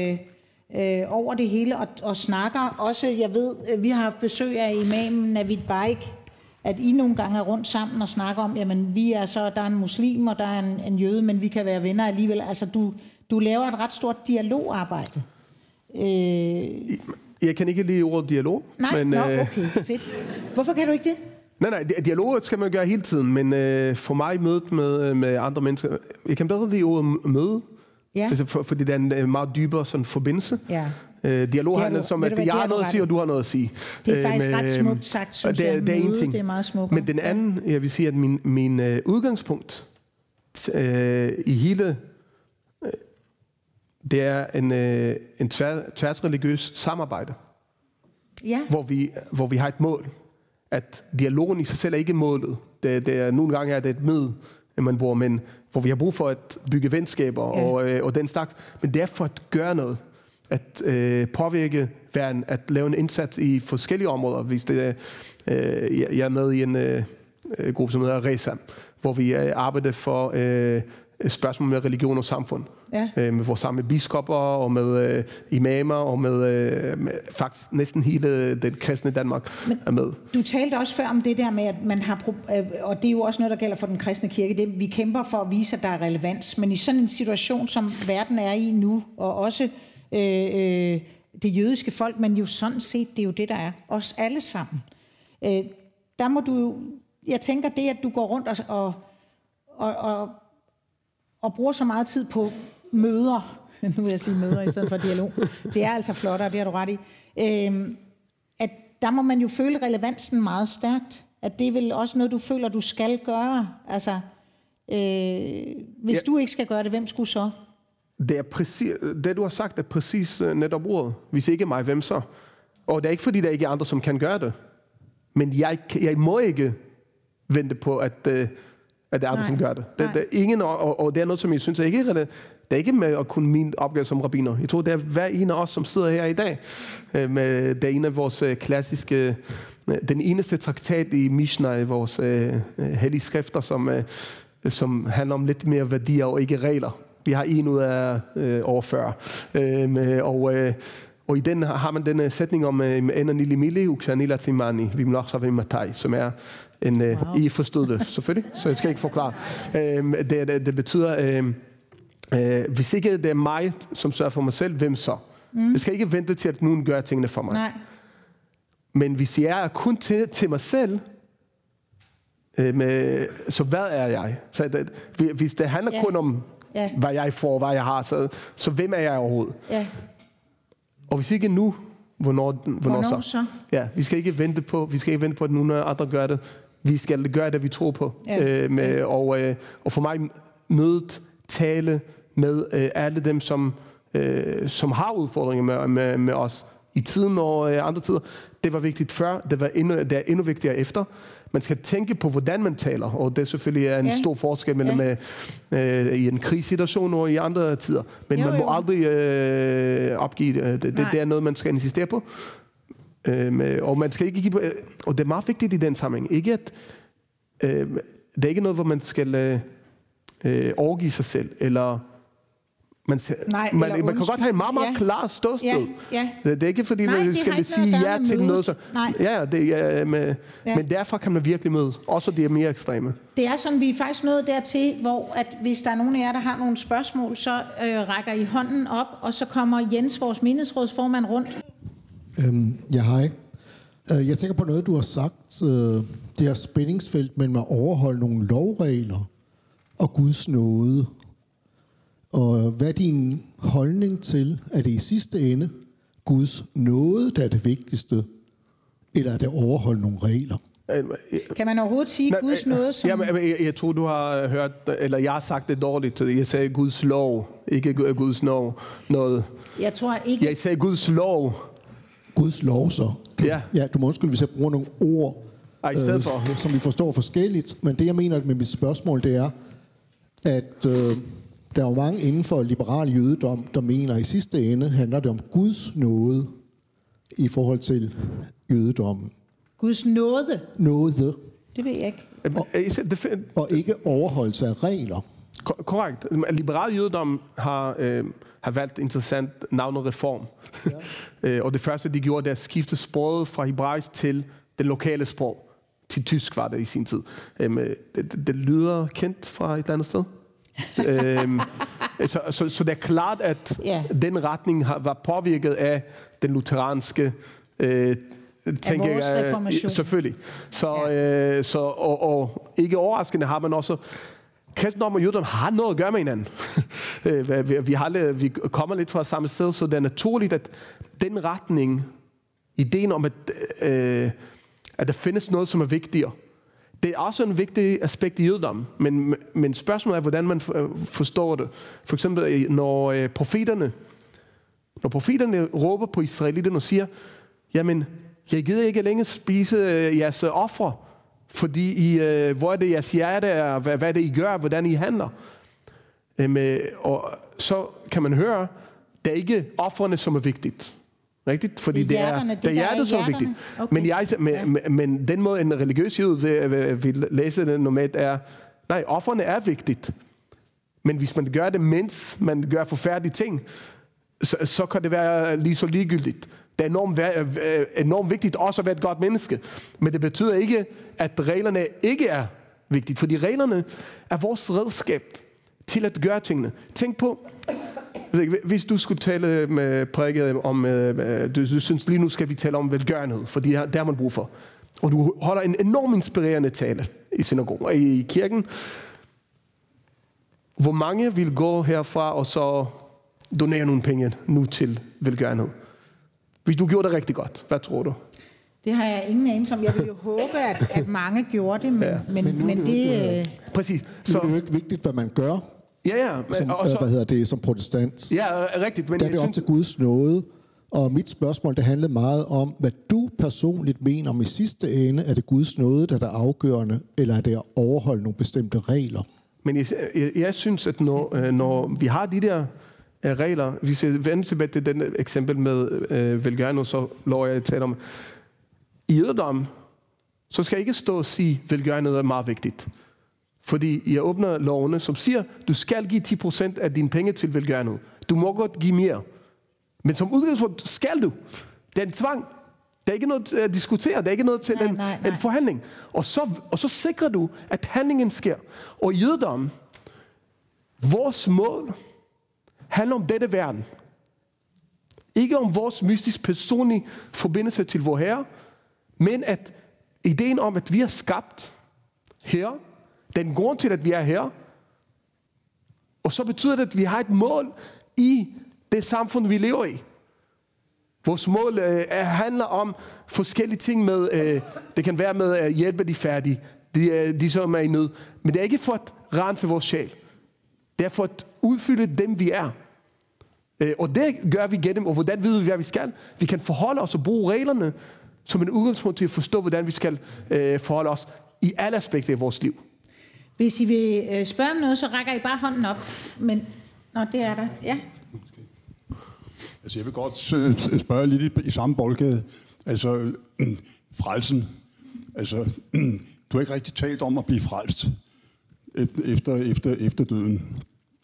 over det hele og snakker også, jeg ved, vi har haft besøg af imamen Navid Baik, at I nogle gange er rundt sammen og snakker om, jamen vi er så, der er en muslim og der er en jøde, men vi kan være venner alligevel. Altså du laver et ret stort dialogarbejde. Jeg kan ikke lide ordet dialog. Nej, okay, fedt. Hvorfor kan du ikke det? Nej, dialog skal man gøre hele tiden, men for mig mødet med andre mennesker, jeg kan bedre lide ordet møde. Ja. Fordi det er en meget dybere sådan forbindelse. Ja. Dialog handler som, at jeg har noget at sige, og du har noget at sige. Det er faktisk ret smukt sagt, synes jeg. Det er en ting. Det er meget smukt. Men den anden, jeg vil sige, at min udgangspunkt i hele, det er en tværsreligiøs samarbejde. Ja. Hvor vi har et mål. At dialogen i sig selv er ikke målet. Det er nogle gange er det et møde, man bruger, men hvor vi har brug for at bygge venskaber og den slags. Men det er for at gøre noget. At påvirke verden, at lave en indsats i forskellige områder. Hvis det er, jeg er med i en gruppe, som hedder RESAM, hvor vi arbejder for spørgsmål med religion og samfund. Ja. Med sammen med biskopper og med imamer og med faktisk næsten hele den kristne Danmark er med. Du talte også før om det der med, at man har, og det er jo også noget, der gælder for den kristne kirke, det, vi kæmper for at vise, at der er relevans, men i sådan en situation, som verden er i nu, og også det jødiske folk, men jo sådan set, det er jo det, der er. Os alle sammen. Der må du, jeg tænker det, at du går rundt og bruger så meget tid på møder nu vil jeg sige møder i stedet for dialog. Det er altså flottere, det har du ret i. At der må man jo føle relevansen meget stærkt. At det er vel også noget, du føler, du skal gøre. Altså, hvis du ikke skal gøre det, hvem skulle så? Det, du har sagt, er præcis netop ordet. Hvis ikke mig, hvem så? Og det er ikke, fordi der ikke er andre, som kan gøre det. Men jeg må ikke vente på, at det er andre, som gør det. Det er ingen, og det er noget, som jeg synes er ikke relevant. Det er ikke med at kunne min opgave som rabbiner. Jeg tror, det er hver en af os, som sidder her i dag. Det er en af vores klassiske, den eneste traktat i Mishnah, i vores hellige skrifter, som handler om lidt mere værdier og ikke regler. Vi har en ud af over 40. Og i den har man den sætning om ena nili mili uksanila timani vimlachsa vimatai, som er en I forstod det selvfølgelig, så jeg skal ikke forklare. Det betyder hvis ikke det er mig, som sørger for mig selv, hvem så? Jeg skal ikke vente til, at nogen gør tingene for mig. Nej. Men hvis jeg er kun til mig selv, så hvad er jeg? Så hvis det handler kun om, hvad jeg får, hvad jeg har, så hvem er jeg overhovedet? Ja. Og hvis ikke nu, hvornår så? Ja, vi skal ikke vente på, at nogen andre gør det. Vi skal gøre det, vi tror på. Ja. Og for mig mødet, tale med alle dem, som har udfordringer med os i tiden og andre tider. Det var vigtigt før, det er endnu vigtigere efter. Man skal tænke på, hvordan man taler, og det selvfølgelig er en stor forskel mellem i en krigssituation og i andre tider. Men man må aldrig opgive det. Det er noget, man skal insistere på. Og man skal ikke give på, og det er meget vigtigt i den sammenhæng. Ikke at det er ikke noget, hvor man skal overgive sig selv, eller man kan godt have en meget, meget klar ståsted. Ja. Det er ikke fordi, man skal sige ja til noget. Så. Men derfor kan man virkelig møde. Også det er mere ekstreme. Det er sådan, vi er faktisk nået dertil, hvor at hvis der er nogen af jer, der har nogle spørgsmål, så rækker I hånden op, og så kommer Jens, vores menighedsrådsformand, rundt. Hej. Jeg tænker på noget, du har sagt. Det her spændingsfelt mellem at overholde nogle lovregler og Guds nåde. Og hvad er din holdning til, at det i sidste ende Guds nåde, der er det vigtigste, eller er det overholde nogle regler? Kan man overhovedet sige Guds nåde som... Jeg tror, du har hørt, eller jeg har sagt det dårligt. Jeg sagde Guds lov, ikke Guds noget. Jeg tror ikke... Jeg sagde Guds lov. Guds lov så? Ja, du må undskylde, hvis jeg bruger nogle ord, som vi forstår forskelligt. Men det, jeg mener med mit spørgsmål, det er, at der er jo mange inden for liberal jødedom, der mener, at i sidste ende handler det om Guds nåde i forhold til jødedommen. Guds nåde? Nåde. Det ved jeg ikke. Og ikke overholdelse af regler. Korrekt. Liberal jødedom har valgt interessant navnereform. Ja. Og det første, de gjorde, det er at skifte sproget fra hebraisk til det lokale sprog. Til tysk var det i sin tid. Det lyder kendt fra et andet sted. Så det er klart, at den retning var påvirket af den lutheranske tænker jeg reformation. Selvfølgelig. Og ikke overraskende har man også kristendom og jødedom har noget at gøre med hinanden. Vi kommer lidt fra samme sted, så det er naturligt, at den retning, ideen om, at der findes noget, som er vigtigere, det er også en vigtig aspekt i jødedom, men spørgsmålet er, hvordan man forstår det. For eksempel, når profeterne råber på israelitterne og siger, jamen, jeg gider ikke længere spise jeres ofre, fordi hvor er det jeres hjerte er, hvad er det I gør, hvordan I handler. Og så kan man høre, det er ikke offrene, som er vigtigt. Rigtigt? Fordi det er hjertet, som er vigtigt. Okay. Men den måde, en religiøs jøde vil læse det normalt, er, nej, offrene er vigtigt. Men hvis man gør det, mens man gør forfærdelige ting, så kan det være lige så ligegyldigt. Det er enormt vigtigt også at være et godt menneske. Men det betyder ikke, at reglerne ikke er vigtige. Fordi reglerne er vores redskab til at gøre tingene. Tænk på, hvis du skulle tale med prædiket om, du synes lige nu skal vi tale om velgørenhed, fordi det har man brug for. Og du holder en enormt inspirerende tale i synagogen og i kirken. Hvor mange vil gå herfra og så donere nogle penge nu til velgørenhed? Hvis du gjorde det rigtig godt, hvad tror du? Det har jeg ingen anelse om. Jeg vil jo håbe, at mange gjorde det, men det... Præcis. Så det er jo ikke vigtigt, hvad man gør. Ja. Som protestant. Ja, rigtigt. Men der er det op til Guds nåde. Og mit spørgsmål, det handlede meget om, hvad du personligt mener om i sidste ende, er det Guds nåde, der er afgørende, eller er det at overholde nogle bestemte regler? Men jeg synes, at når vi har de der regler, hvis jeg vender tilbage til den eksempel med velgørenhed, så lover jeg at tale om, i jødedom, så skal jeg ikke stå og sige, at velgørenhed er meget vigtigt. Fordi jeg åbner lovene, som siger, du skal give 10% af dine penge til velgørenhed. Du må godt give mere. Men som udgangspunkt skal du. Det er en tvang. Der er ikke noget at diskutere. Der er ikke noget til en forhandling. Og så sikrer du, at handlingen sker. Og i jødedom, vores mål handler om dette verden. Ikke om vores mystisk personlige forbindelse til vor Herre, men at ideen om, at vi er skabt her, den grund til, at vi er her, og så betyder det, at vi har et mål i det samfund, vi lever i. Vores mål handler om forskellige ting med, det kan være med at hjælpe de fattige, de som er i nød, men det er ikke for at rense vores sjæl. Det er for at udfylde dem, vi er. Og det gør vi gennem, og hvordan ved vi, hvad vi skal? Vi kan forholde os og bruge reglerne som en udgangspunkt til at forstå, hvordan vi skal forholde os i alle aspekter af vores liv. Hvis I vil spørge om noget, så rækker I bare hånden op. Men det er der. Ja. Altså, jeg vil godt spørge lidt i samme boldgade. Altså, frelsen. Altså, du har ikke rigtig talt om at blive frelst efter døden.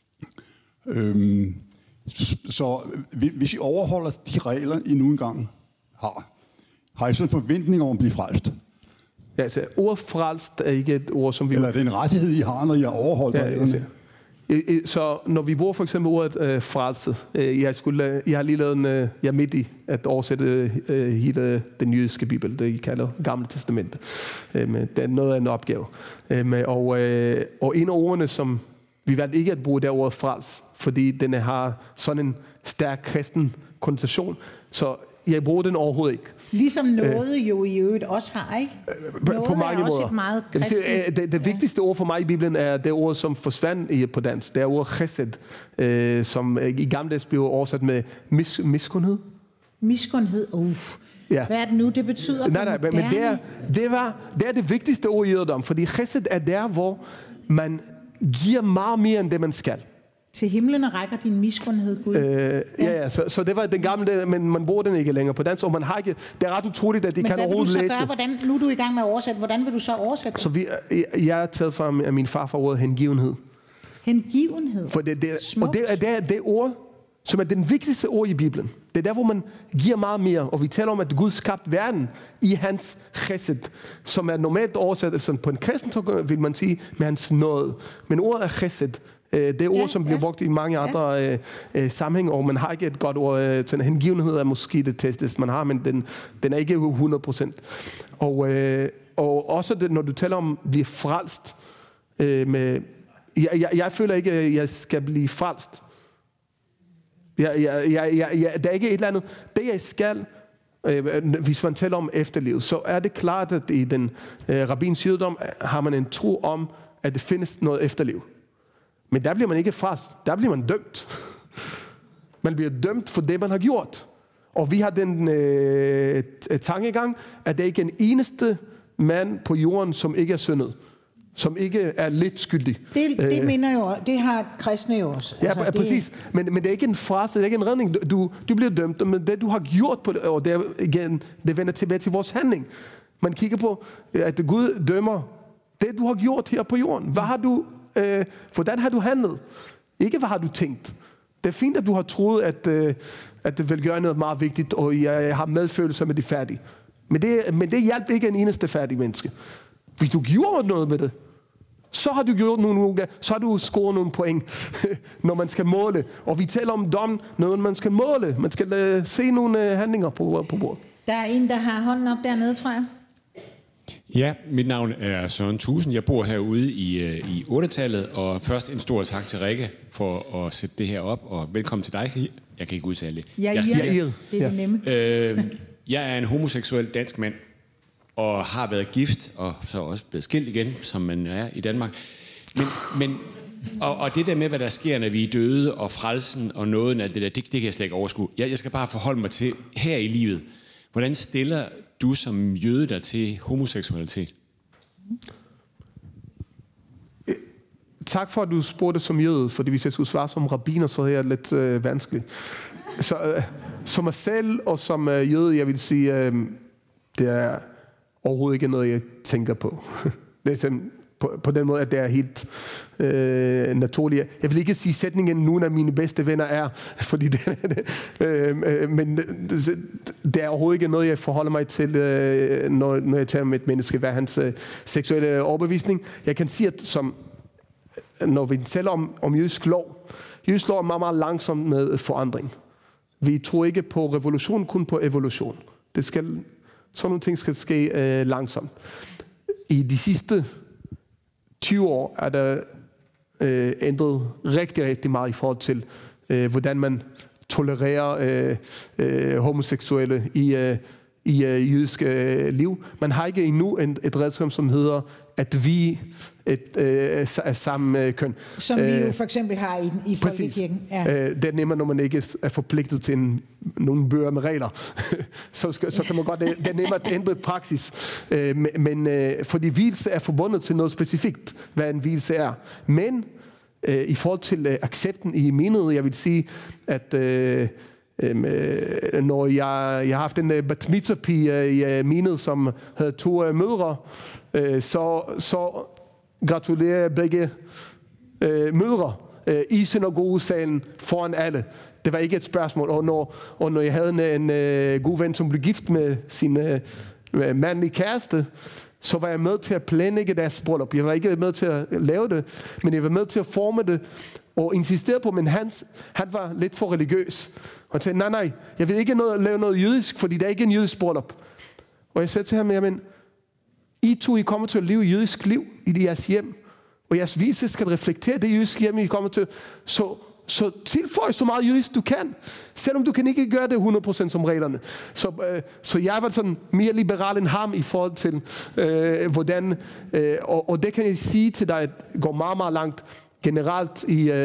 Så hvis I overholder de regler, I nu engang har I så en forventning om at blive frelst? Ja, altså, ordet frelst er ikke et ord, som vi... Eller er det en rettighed, I har, når I har overholdt reglerne? Så når vi bruger for eksempel ordet frelse, jeg har lige lavet jeg er midt i at oversætte hele den jødiske bibel, det I kalder Gamle Testament. Det er noget af en opgave. Og en af ordene, som vi valgte ikke at bruge, det er ordet frels, fordi den har sådan en stærk kristen konnotation, så jeg bruger den overhovedet ikke. Ligesom noget jo i øvrigt også har, ikke? Noget på mange er også måder. et meget kristent. Det vigtigste ord for mig i Bibelen er det ord, som forsvandt på dansk. Det er ordet chesed, som i gamle dages blev oversat med miskundhed. Miskundhed, ja. Hvad er det nu, det betyder? Nej, men det er det vigtigste ord i jødedom, fordi chesed er der, hvor man giver meget mere end det, man skal. Til himlen rækker din miskundhed, Gud. Ja. Så det var den gamle, men man bruger den ikke længere på dansk, og man har ikke. Det er ret utroligt, at de kan overhovedet læse. Men hvad vil du så gøre? Nu er du i gang med at oversætte. Hvordan vil du så oversætte det? Så jeg er taget fra min far for ordet hengivenhed. Hengivenhed? For det ord, som er den vigtigste ord i Bibelen. Det er der, hvor man giver meget mere, og vi taler om, at Gud skabte verden i hans chesed, som er normalt oversat på en kristen, så vil man sige, med hans nåde. Men ordet er chesed. Det er ord, som bliver brugt i mange andre sammenhænge, og man har ikke et godt ord. Sådan hengivenhed er måske det testest, man har, men den er ikke 100%. Og også det, når du taler om at blive frelst, jeg føler ikke, at jeg skal blive frelst. Der er ikke et eller andet. Det jeg skal, hvis man taler om efterlivet, så er det klart, at i den rabbinsk jødedom har man en tro om, at det findes noget efterliv. Men der bliver man ikke frelst. Der bliver man dømt. Man bliver dømt for det, man har gjort. Og vi har den tankegang, at der ikke er en eneste mand på jorden, som ikke er syndet. Som ikke er lidt skyldig. Det mener jo, det har kristne jo også. Altså, ja, præcis. Men det er ikke en frelse, det er ikke en redning. Du bliver dømt, men det du har gjort på det, og det vender tilbage til vores handling. Man kigger på, at Gud dømmer det, du har gjort her på jorden. Hvad har du hvordan har du handlet? Ikke hvad har du tænkt? Det er fint, at du har troet, at det velgørenhed er meget vigtigt, og jeg har medfølelse med de fattige. Men det hjælper ikke en eneste fattig menneske. Hvis du gjorde noget med det, så har du gjort så har du scoret nogle point, når man skal måle. Og vi taler om dom, når man skal måle. Man skal se nogle handlinger på bordet. Der er en, der har hånden op dernede, tror jeg. Ja, mit navn er Søren Thusen. Jeg bor herude i 8-tallet, og først en stor tak til Rikke for at sætte det her op, og velkommen til dig. Jeg kan ikke udtale det. Ja, det er det nemme. Jeg er en homoseksuel dansk mand, og har været gift, og så også blevet skilt igen, som man er i Danmark. Og det der med, hvad der sker, når vi er døde, og frelsen og nåden, alt det der, det kan jeg slet ikke overskue. Jeg skal bare forholde mig til her i livet. Hvordan stiller du som jøde dig til homoseksualitet? Tak for, at du spurgte som jøde, fordi hvis jeg skulle svare som rabbiner, så er det lidt vanskeligt. Så som mig selv og som jøde, jeg vil sige, det er overhovedet ikke noget, jeg tænker på. Det er sådan, på den måde, at det er helt naturligt. Jeg vil ikke sige sætningen, nogle af mine bedste venner er, fordi men det er overhovedet ikke noget, jeg forholder mig til, når jeg taler med et menneske, hvad hans seksuelle overbevisning. Jeg kan sige, at når vi taler om jødisk lov er meget, meget langsomt med forandring. Vi tror ikke på revolution, kun på evolution. Sådan nogle ting skal ske langsomt. I de sidste 20 år er der ændret rigtig, rigtig meget i forhold til, hvordan man tolererer homoseksuelle i jødisk liv. Man har ikke endnu et redskab, som hedder, at vi er samme køn. Som vi jo for eksempel har i folkekirken. Ja. Det er nemmere, når man ikke er forpligtet til nogle bøger med regler. så kan man godt, det er nemmere at ændre praksis. Men fordi vielse er forbundet til noget specifikt, hvad en vielse er. Men i forhold til accepten i menigheden, jeg vil sige, at når jeg har haft en bat mitzvah-pige i menigheden, som havde 2 mødre, så gratulerer jeg begge mødre i synagogesalen foran alle. Det var ikke et spørgsmål. Og når jeg havde en god ven, som blev gift med sin mandlige kæreste, så var jeg med til at planlægge deres bryllup. Jeg var ikke med til at lave det, men jeg var med til at forme det og insistere på, men han var lidt for religiøs. Og han sagde, nej, jeg vil ikke lave noget jødisk, fordi det er ikke en jødisk bryllup. Og jeg sagde til ham, jamen, I kommer til at leve jødisk liv i jeres hjem, og jeres vielse skal reflektere det jødiske hjem, I kommer til. Så tilføj så meget jødisk du kan, selvom du kan ikke gøre det 100% som reglerne. Så jeg var sådan mere liberal end ham i forhold til, hvordan, og det kan jeg sige til dig, at går meget, meget langt generelt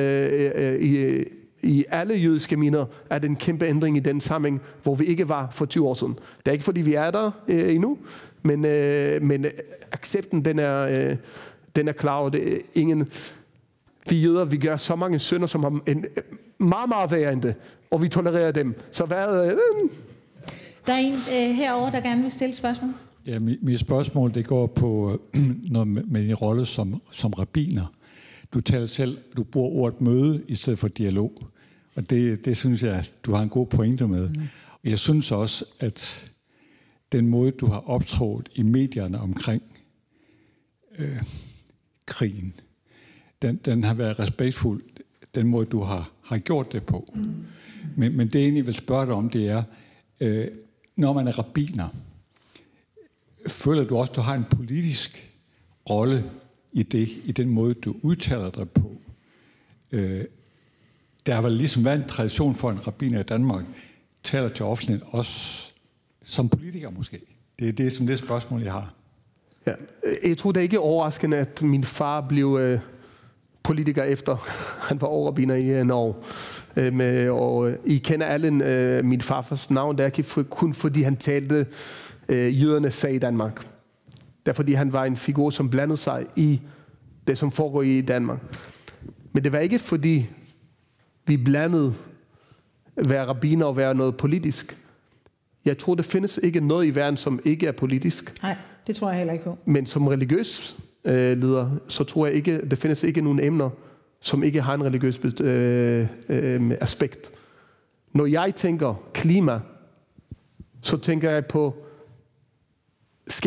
i alle jødiske minder, er det en kæmpe ændring i den sammenhæng, hvor vi ikke var for 20 år siden. Det er ikke, fordi vi er der endnu, men accepten, den er klar, og det er ingen... Vi jøder, vi gør så mange synder, som har en meget, meget værre end det, og vi tolererer dem. Så hvad... Der er en herovre, der gerne vil stille spørgsmål. Ja, mit spørgsmål, det går på noget med din rolle som rabbiner. Du taler selv, du bruger ordet møde i stedet for dialog. Og det synes jeg, du har en god pointe med. Og jeg synes også, at den måde, du har optrådt i medierne omkring krigen, den har været respektfuld, den måde, du har gjort det på. Men det, jeg egentlig vil spørge dig om, det er, når man er rabbiner, føler du også, at du har en politisk rolle i den måde, du udtaler dig på? Der har vel ligesom været en tradition for en rabbiner i Danmark, taler til offentligheden også som politiker måske. Det er som det spørgsmål, jeg har. Ja, jeg tror, det er ikke overraskende, at min far blev politiker efter han var overrabbiner i Norge. Og I kender alle min farfars navn, det er ikke kun fordi han talte jødernes sag i Danmark. Det er fordi han var en figur, som blandede sig i det, som foregår i Danmark. Men det var ikke fordi vi blandede være rabbiner og være noget politisk. Jeg tror, det findes ikke noget i verden, som ikke er politisk. Nej, det tror jeg heller ikke på. Men som religiøs leder, så tror jeg ikke, der findes ikke nogen emner, som ikke har en religiøs aspekt. Når jeg tænker klima, så tænker jeg på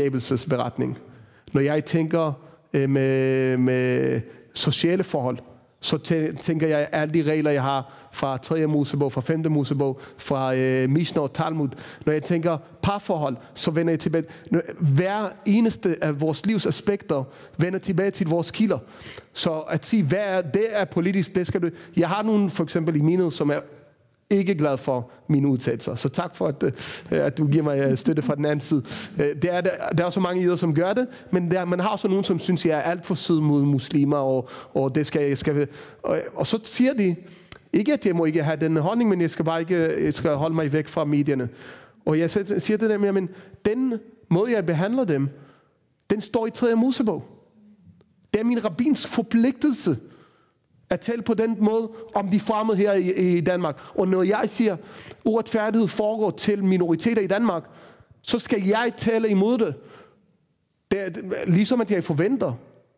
skabelsesberetning. Når jeg tænker med sociale forhold, så tænker jeg, at alle de regler, jeg har fra 3. Mosebog, fra 5. Mosebog, fra Mishnah og Talmud, når jeg tænker parforhold, så vender jeg tilbage. Hver eneste af vores livs aspekter vender tilbage til vores kilder. Så at sige, hvad det er politisk, det skal du... Jeg har nogen, for eksempel i mindet, som er ikke glad for mine udtalelser. Så tak for, at du giver mig støtte fra den anden side. Der er også mange jøder, som gør det, men man har også nogen, som synes, jeg er alt for sød mod muslimer, og det skal og så siger de, ikke at jeg må ikke have den holdning, men jeg skal holde mig væk fra medierne. Og jeg siger det der med, men den måde, jeg behandler dem, den står i 3. Mosebog. Det er min rabbins forpligtelse at tale på den måde om de fremmede her i Danmark. Og når jeg siger, uretfærdighed foregår til minoriteter i Danmark, så skal jeg tale imod det. Det er ligesom at jeg forventer,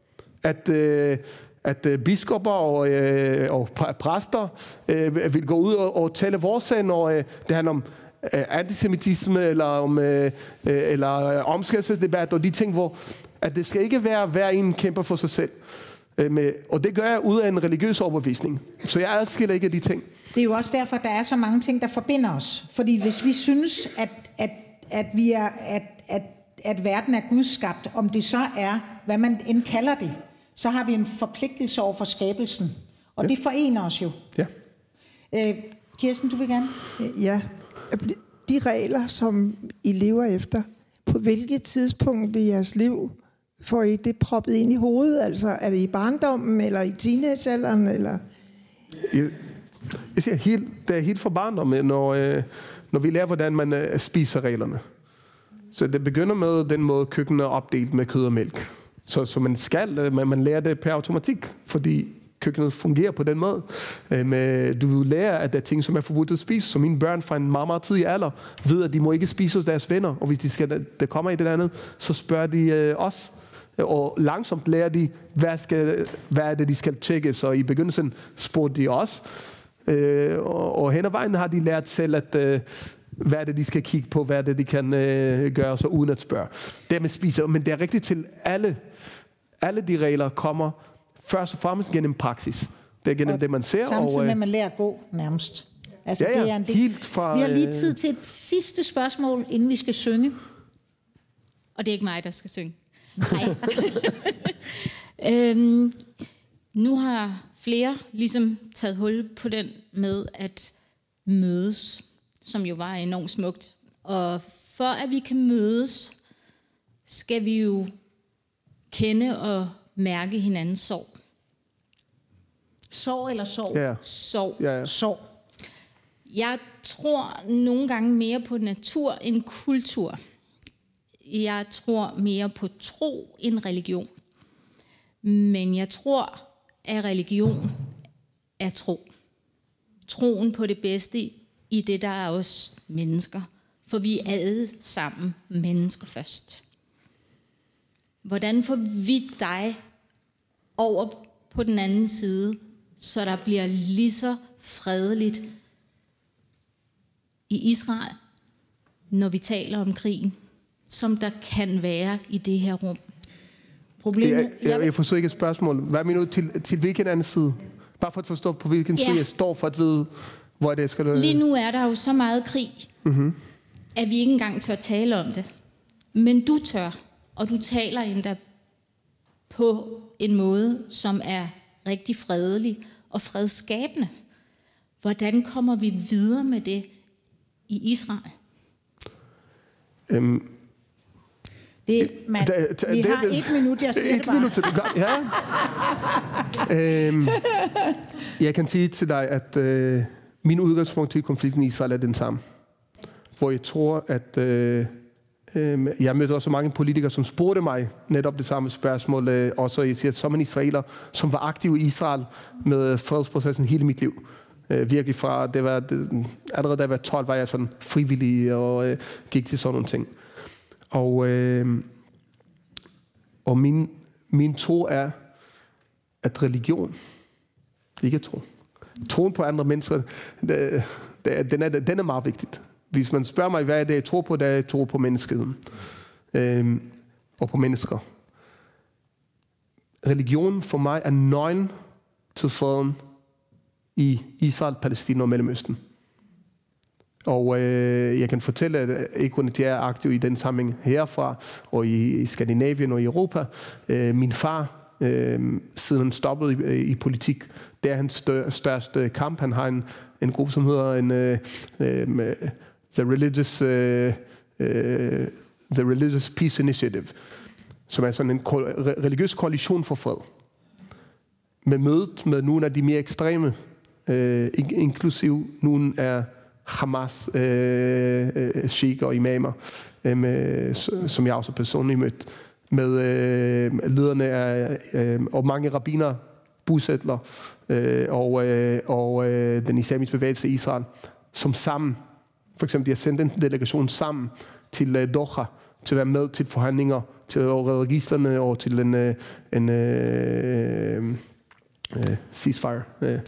at biskopper og præster vil gå ud og tale vores sag, når det handler om antisemitisme eller omskærelsesdebat og de ting, hvor at det skal ikke være, hver en kæmper for sig selv. Og det gør jeg ud af en religiøs overbevisning. Så jeg adskiller ikke de ting. Det er jo også derfor, der er så mange ting, der forbinder os. Fordi hvis vi synes, at verden er gudskabt, om det så er, hvad man end kalder det, så har vi en forpligtelse over for skabelsen. Og det forener os jo. Ja. Kirsten, du vil gerne? Ja. De regler, som I lever efter, på hvilket tidspunkt i jeres liv får I det proppet ind i hovedet? Altså, er det i barndommen, eller i teenagealderen, eller? Jeg siger det er helt fra barndommen, når vi lærer, hvordan man spiser reglerne. Så det begynder med den måde, køkkenet er opdelt med kød og mælk. Så man lærer det per automatik, fordi køkkenet fungerer på den måde. Du lærer, at der er ting, som er forbudt at spise. Så mine børn fra en meget, meget tidlig alder ved, at de må ikke spise hos deres venner. Og hvis det kommer i det andet, så spørger de os. Og langsomt lærer de, hvad er det, de skal tjekke. Så i begyndelsen spurgte de os. Og hen ad vejen har de lært selv, at hvad er det, de skal kigge på, hvad er det, de kan gøre, så uden at spørge. Det med spiser, men det er rigtigt til alle de regler kommer først og fremmest gennem praksis. Det er gennem det, man ser. Samtidig med, at man lærer at gå nærmest. Altså, ja, det er en del. Helt fra, vi har lige tid til et sidste spørgsmål, inden vi skal synge. Og det er ikke mig, der skal synge. Nej. Nu har flere ligesom taget hul på den med at mødes, som jo var enormt smukt. Og for at vi kan mødes, skal vi jo kende og mærke hinandens sorg. Sorg eller sorg? Ja. Sorg. Ja. Sorg. Jeg tror nogle gange mere på natur end kultur. Jeg tror mere på tro end religion. Men jeg tror, at religion er tro. Troen på det bedste i det, der er os mennesker. For vi er alle sammen mennesker først. Hvordan får vi dig over på den anden side, så der bliver lige så fredeligt i Israel, når vi taler om krigen, som der kan være i det her rum? Problemet, jeg forstår ikke et spørgsmål. Hvad mener du til hvilken anden side? Bare for at forstå, på hvilken side jeg står, for at vide, hvor det skal... Lige nu er der jo så meget krig, at vi ikke engang tør tale om det. Men du tør, og du taler endda på en måde, som er rigtig fredelig og fredskabende. Hvordan kommer vi videre med det i Israel? Vi har 1 minut, jeg siger det bare. 1 minut, ja. Jeg kan sige til dig, at min udgangspunkt til konflikten i Israel er den samme. Hvor jeg tror, at jeg mødte også mange politikere, som spurgte mig netop det samme spørgsmål. Også jeg siger, som en israeler, som var aktiv i Israel med fredsprocessen hele mit liv. Virkelig fra, allerede da jeg var 12, var jeg sådan frivillig og gik til sådan nogle ting. Og min tro er, at religion, ikke tro, troen på andre mennesker, den er meget vigtigt. Hvis man spørger mig, hvad er det, jeg tror på, det er, jeg tror på menneskeheden. Og på mennesker. Religion for mig er nøglen til freden i Israel, Palæstina og Mellemøsten. Og jeg kan fortælle, at ikke kun at jeg er aktiv i den sammenhæng herfra, og i Skandinavien og i Europa. Min far, siden han stoppede i politik, det er hans største kamp. Han har en gruppe, som hedder The Religious Peace Initiative, som er sådan en religiøs koalition for fred. Med mødet med nogle af de mere ekstreme, inklusive nogle af Hamas sheikh og imamer, som jeg også personligt mødte, med lederne af og mange rabbiner, bosættere og den islamiske bevægelse i Israel, som sammen, for eksempel de har sendt en delegation sammen til Doha, til at være med til forhandlinger, til at redde gidslerne og til en ceasefire,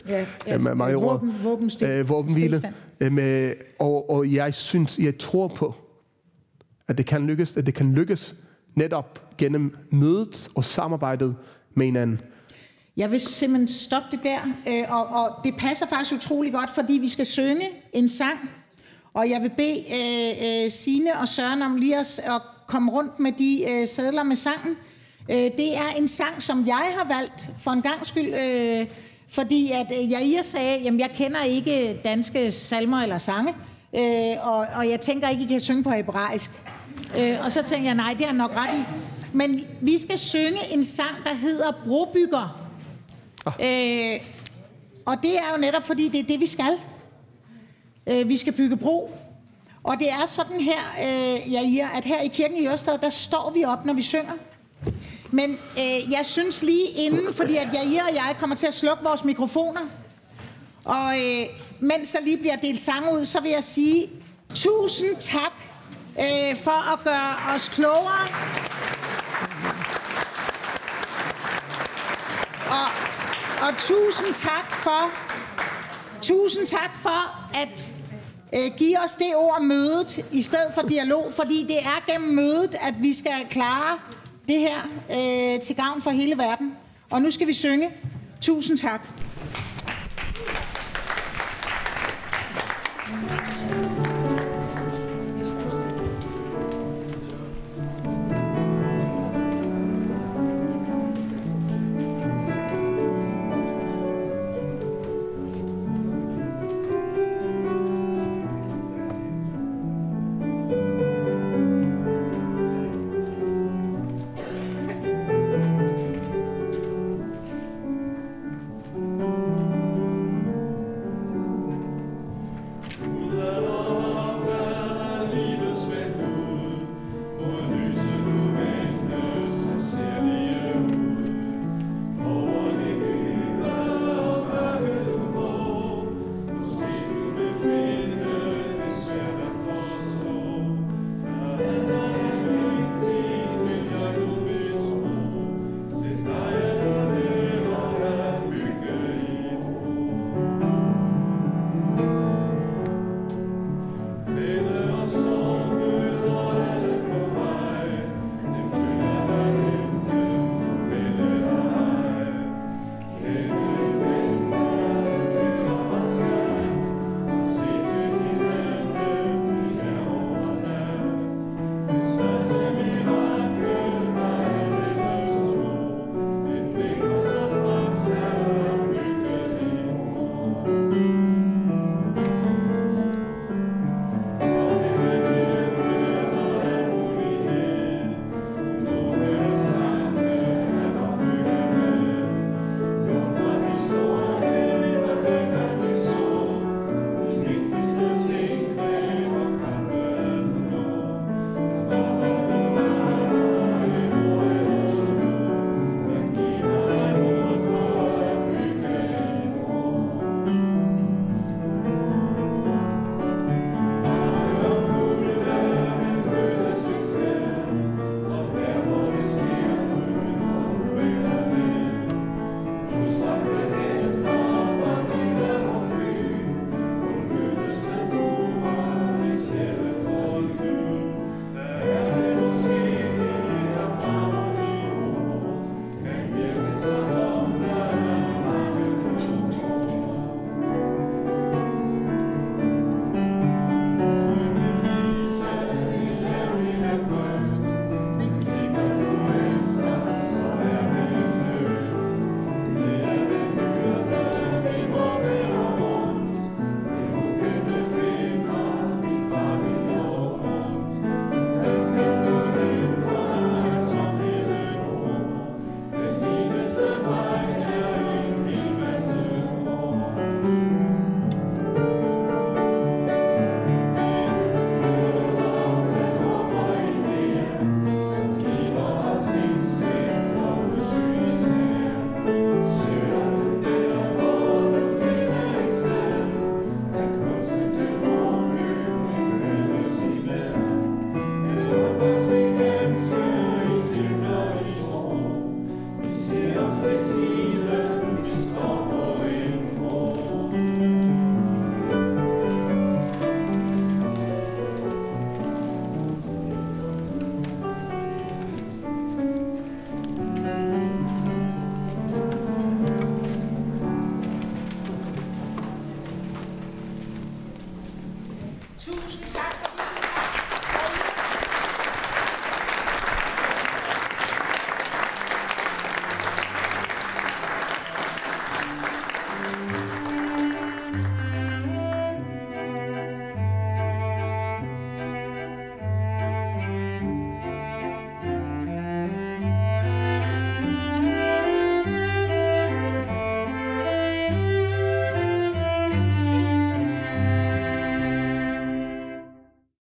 våbenhvile. Og jeg tror på, at det kan lykkes, netop gennem mødet og samarbejdet med hinanden. Jeg vil simpelthen stoppe det der, og det passer faktisk utrolig godt, fordi vi skal synge en sang, og jeg vil bede Signe og Søren om lige at komme rundt med de sedler med sangen. Det er en sang, som jeg har valgt for en gang skyld, fordi at Yair sagde, jamen jeg kender ikke danske salmer eller sange, og jeg tænker ikke, I kan synge på hebraisk. Og så tænker jeg, nej, det er nok ret i. Men vi skal synge en sang, der hedder Brobygger. Og det er jo netop, fordi det er det, vi skal. Vi skal bygge bro. Og det er sådan her, Yair, at her i kirken i Ørestad, der står vi op, når vi synger. Men jeg synes lige inden, fordi at Yair og jeg kommer til at slukke vores mikrofoner, og mens der lige bliver delt sange ud, så vil jeg sige tusind tak for at gøre os klogere. Og tusind tak for at give os det ord mødet i stedet for dialog, fordi det er gennem mødet, at vi skal klare det her til gavn for hele verden. Og nu skal vi synge. Tusind tak.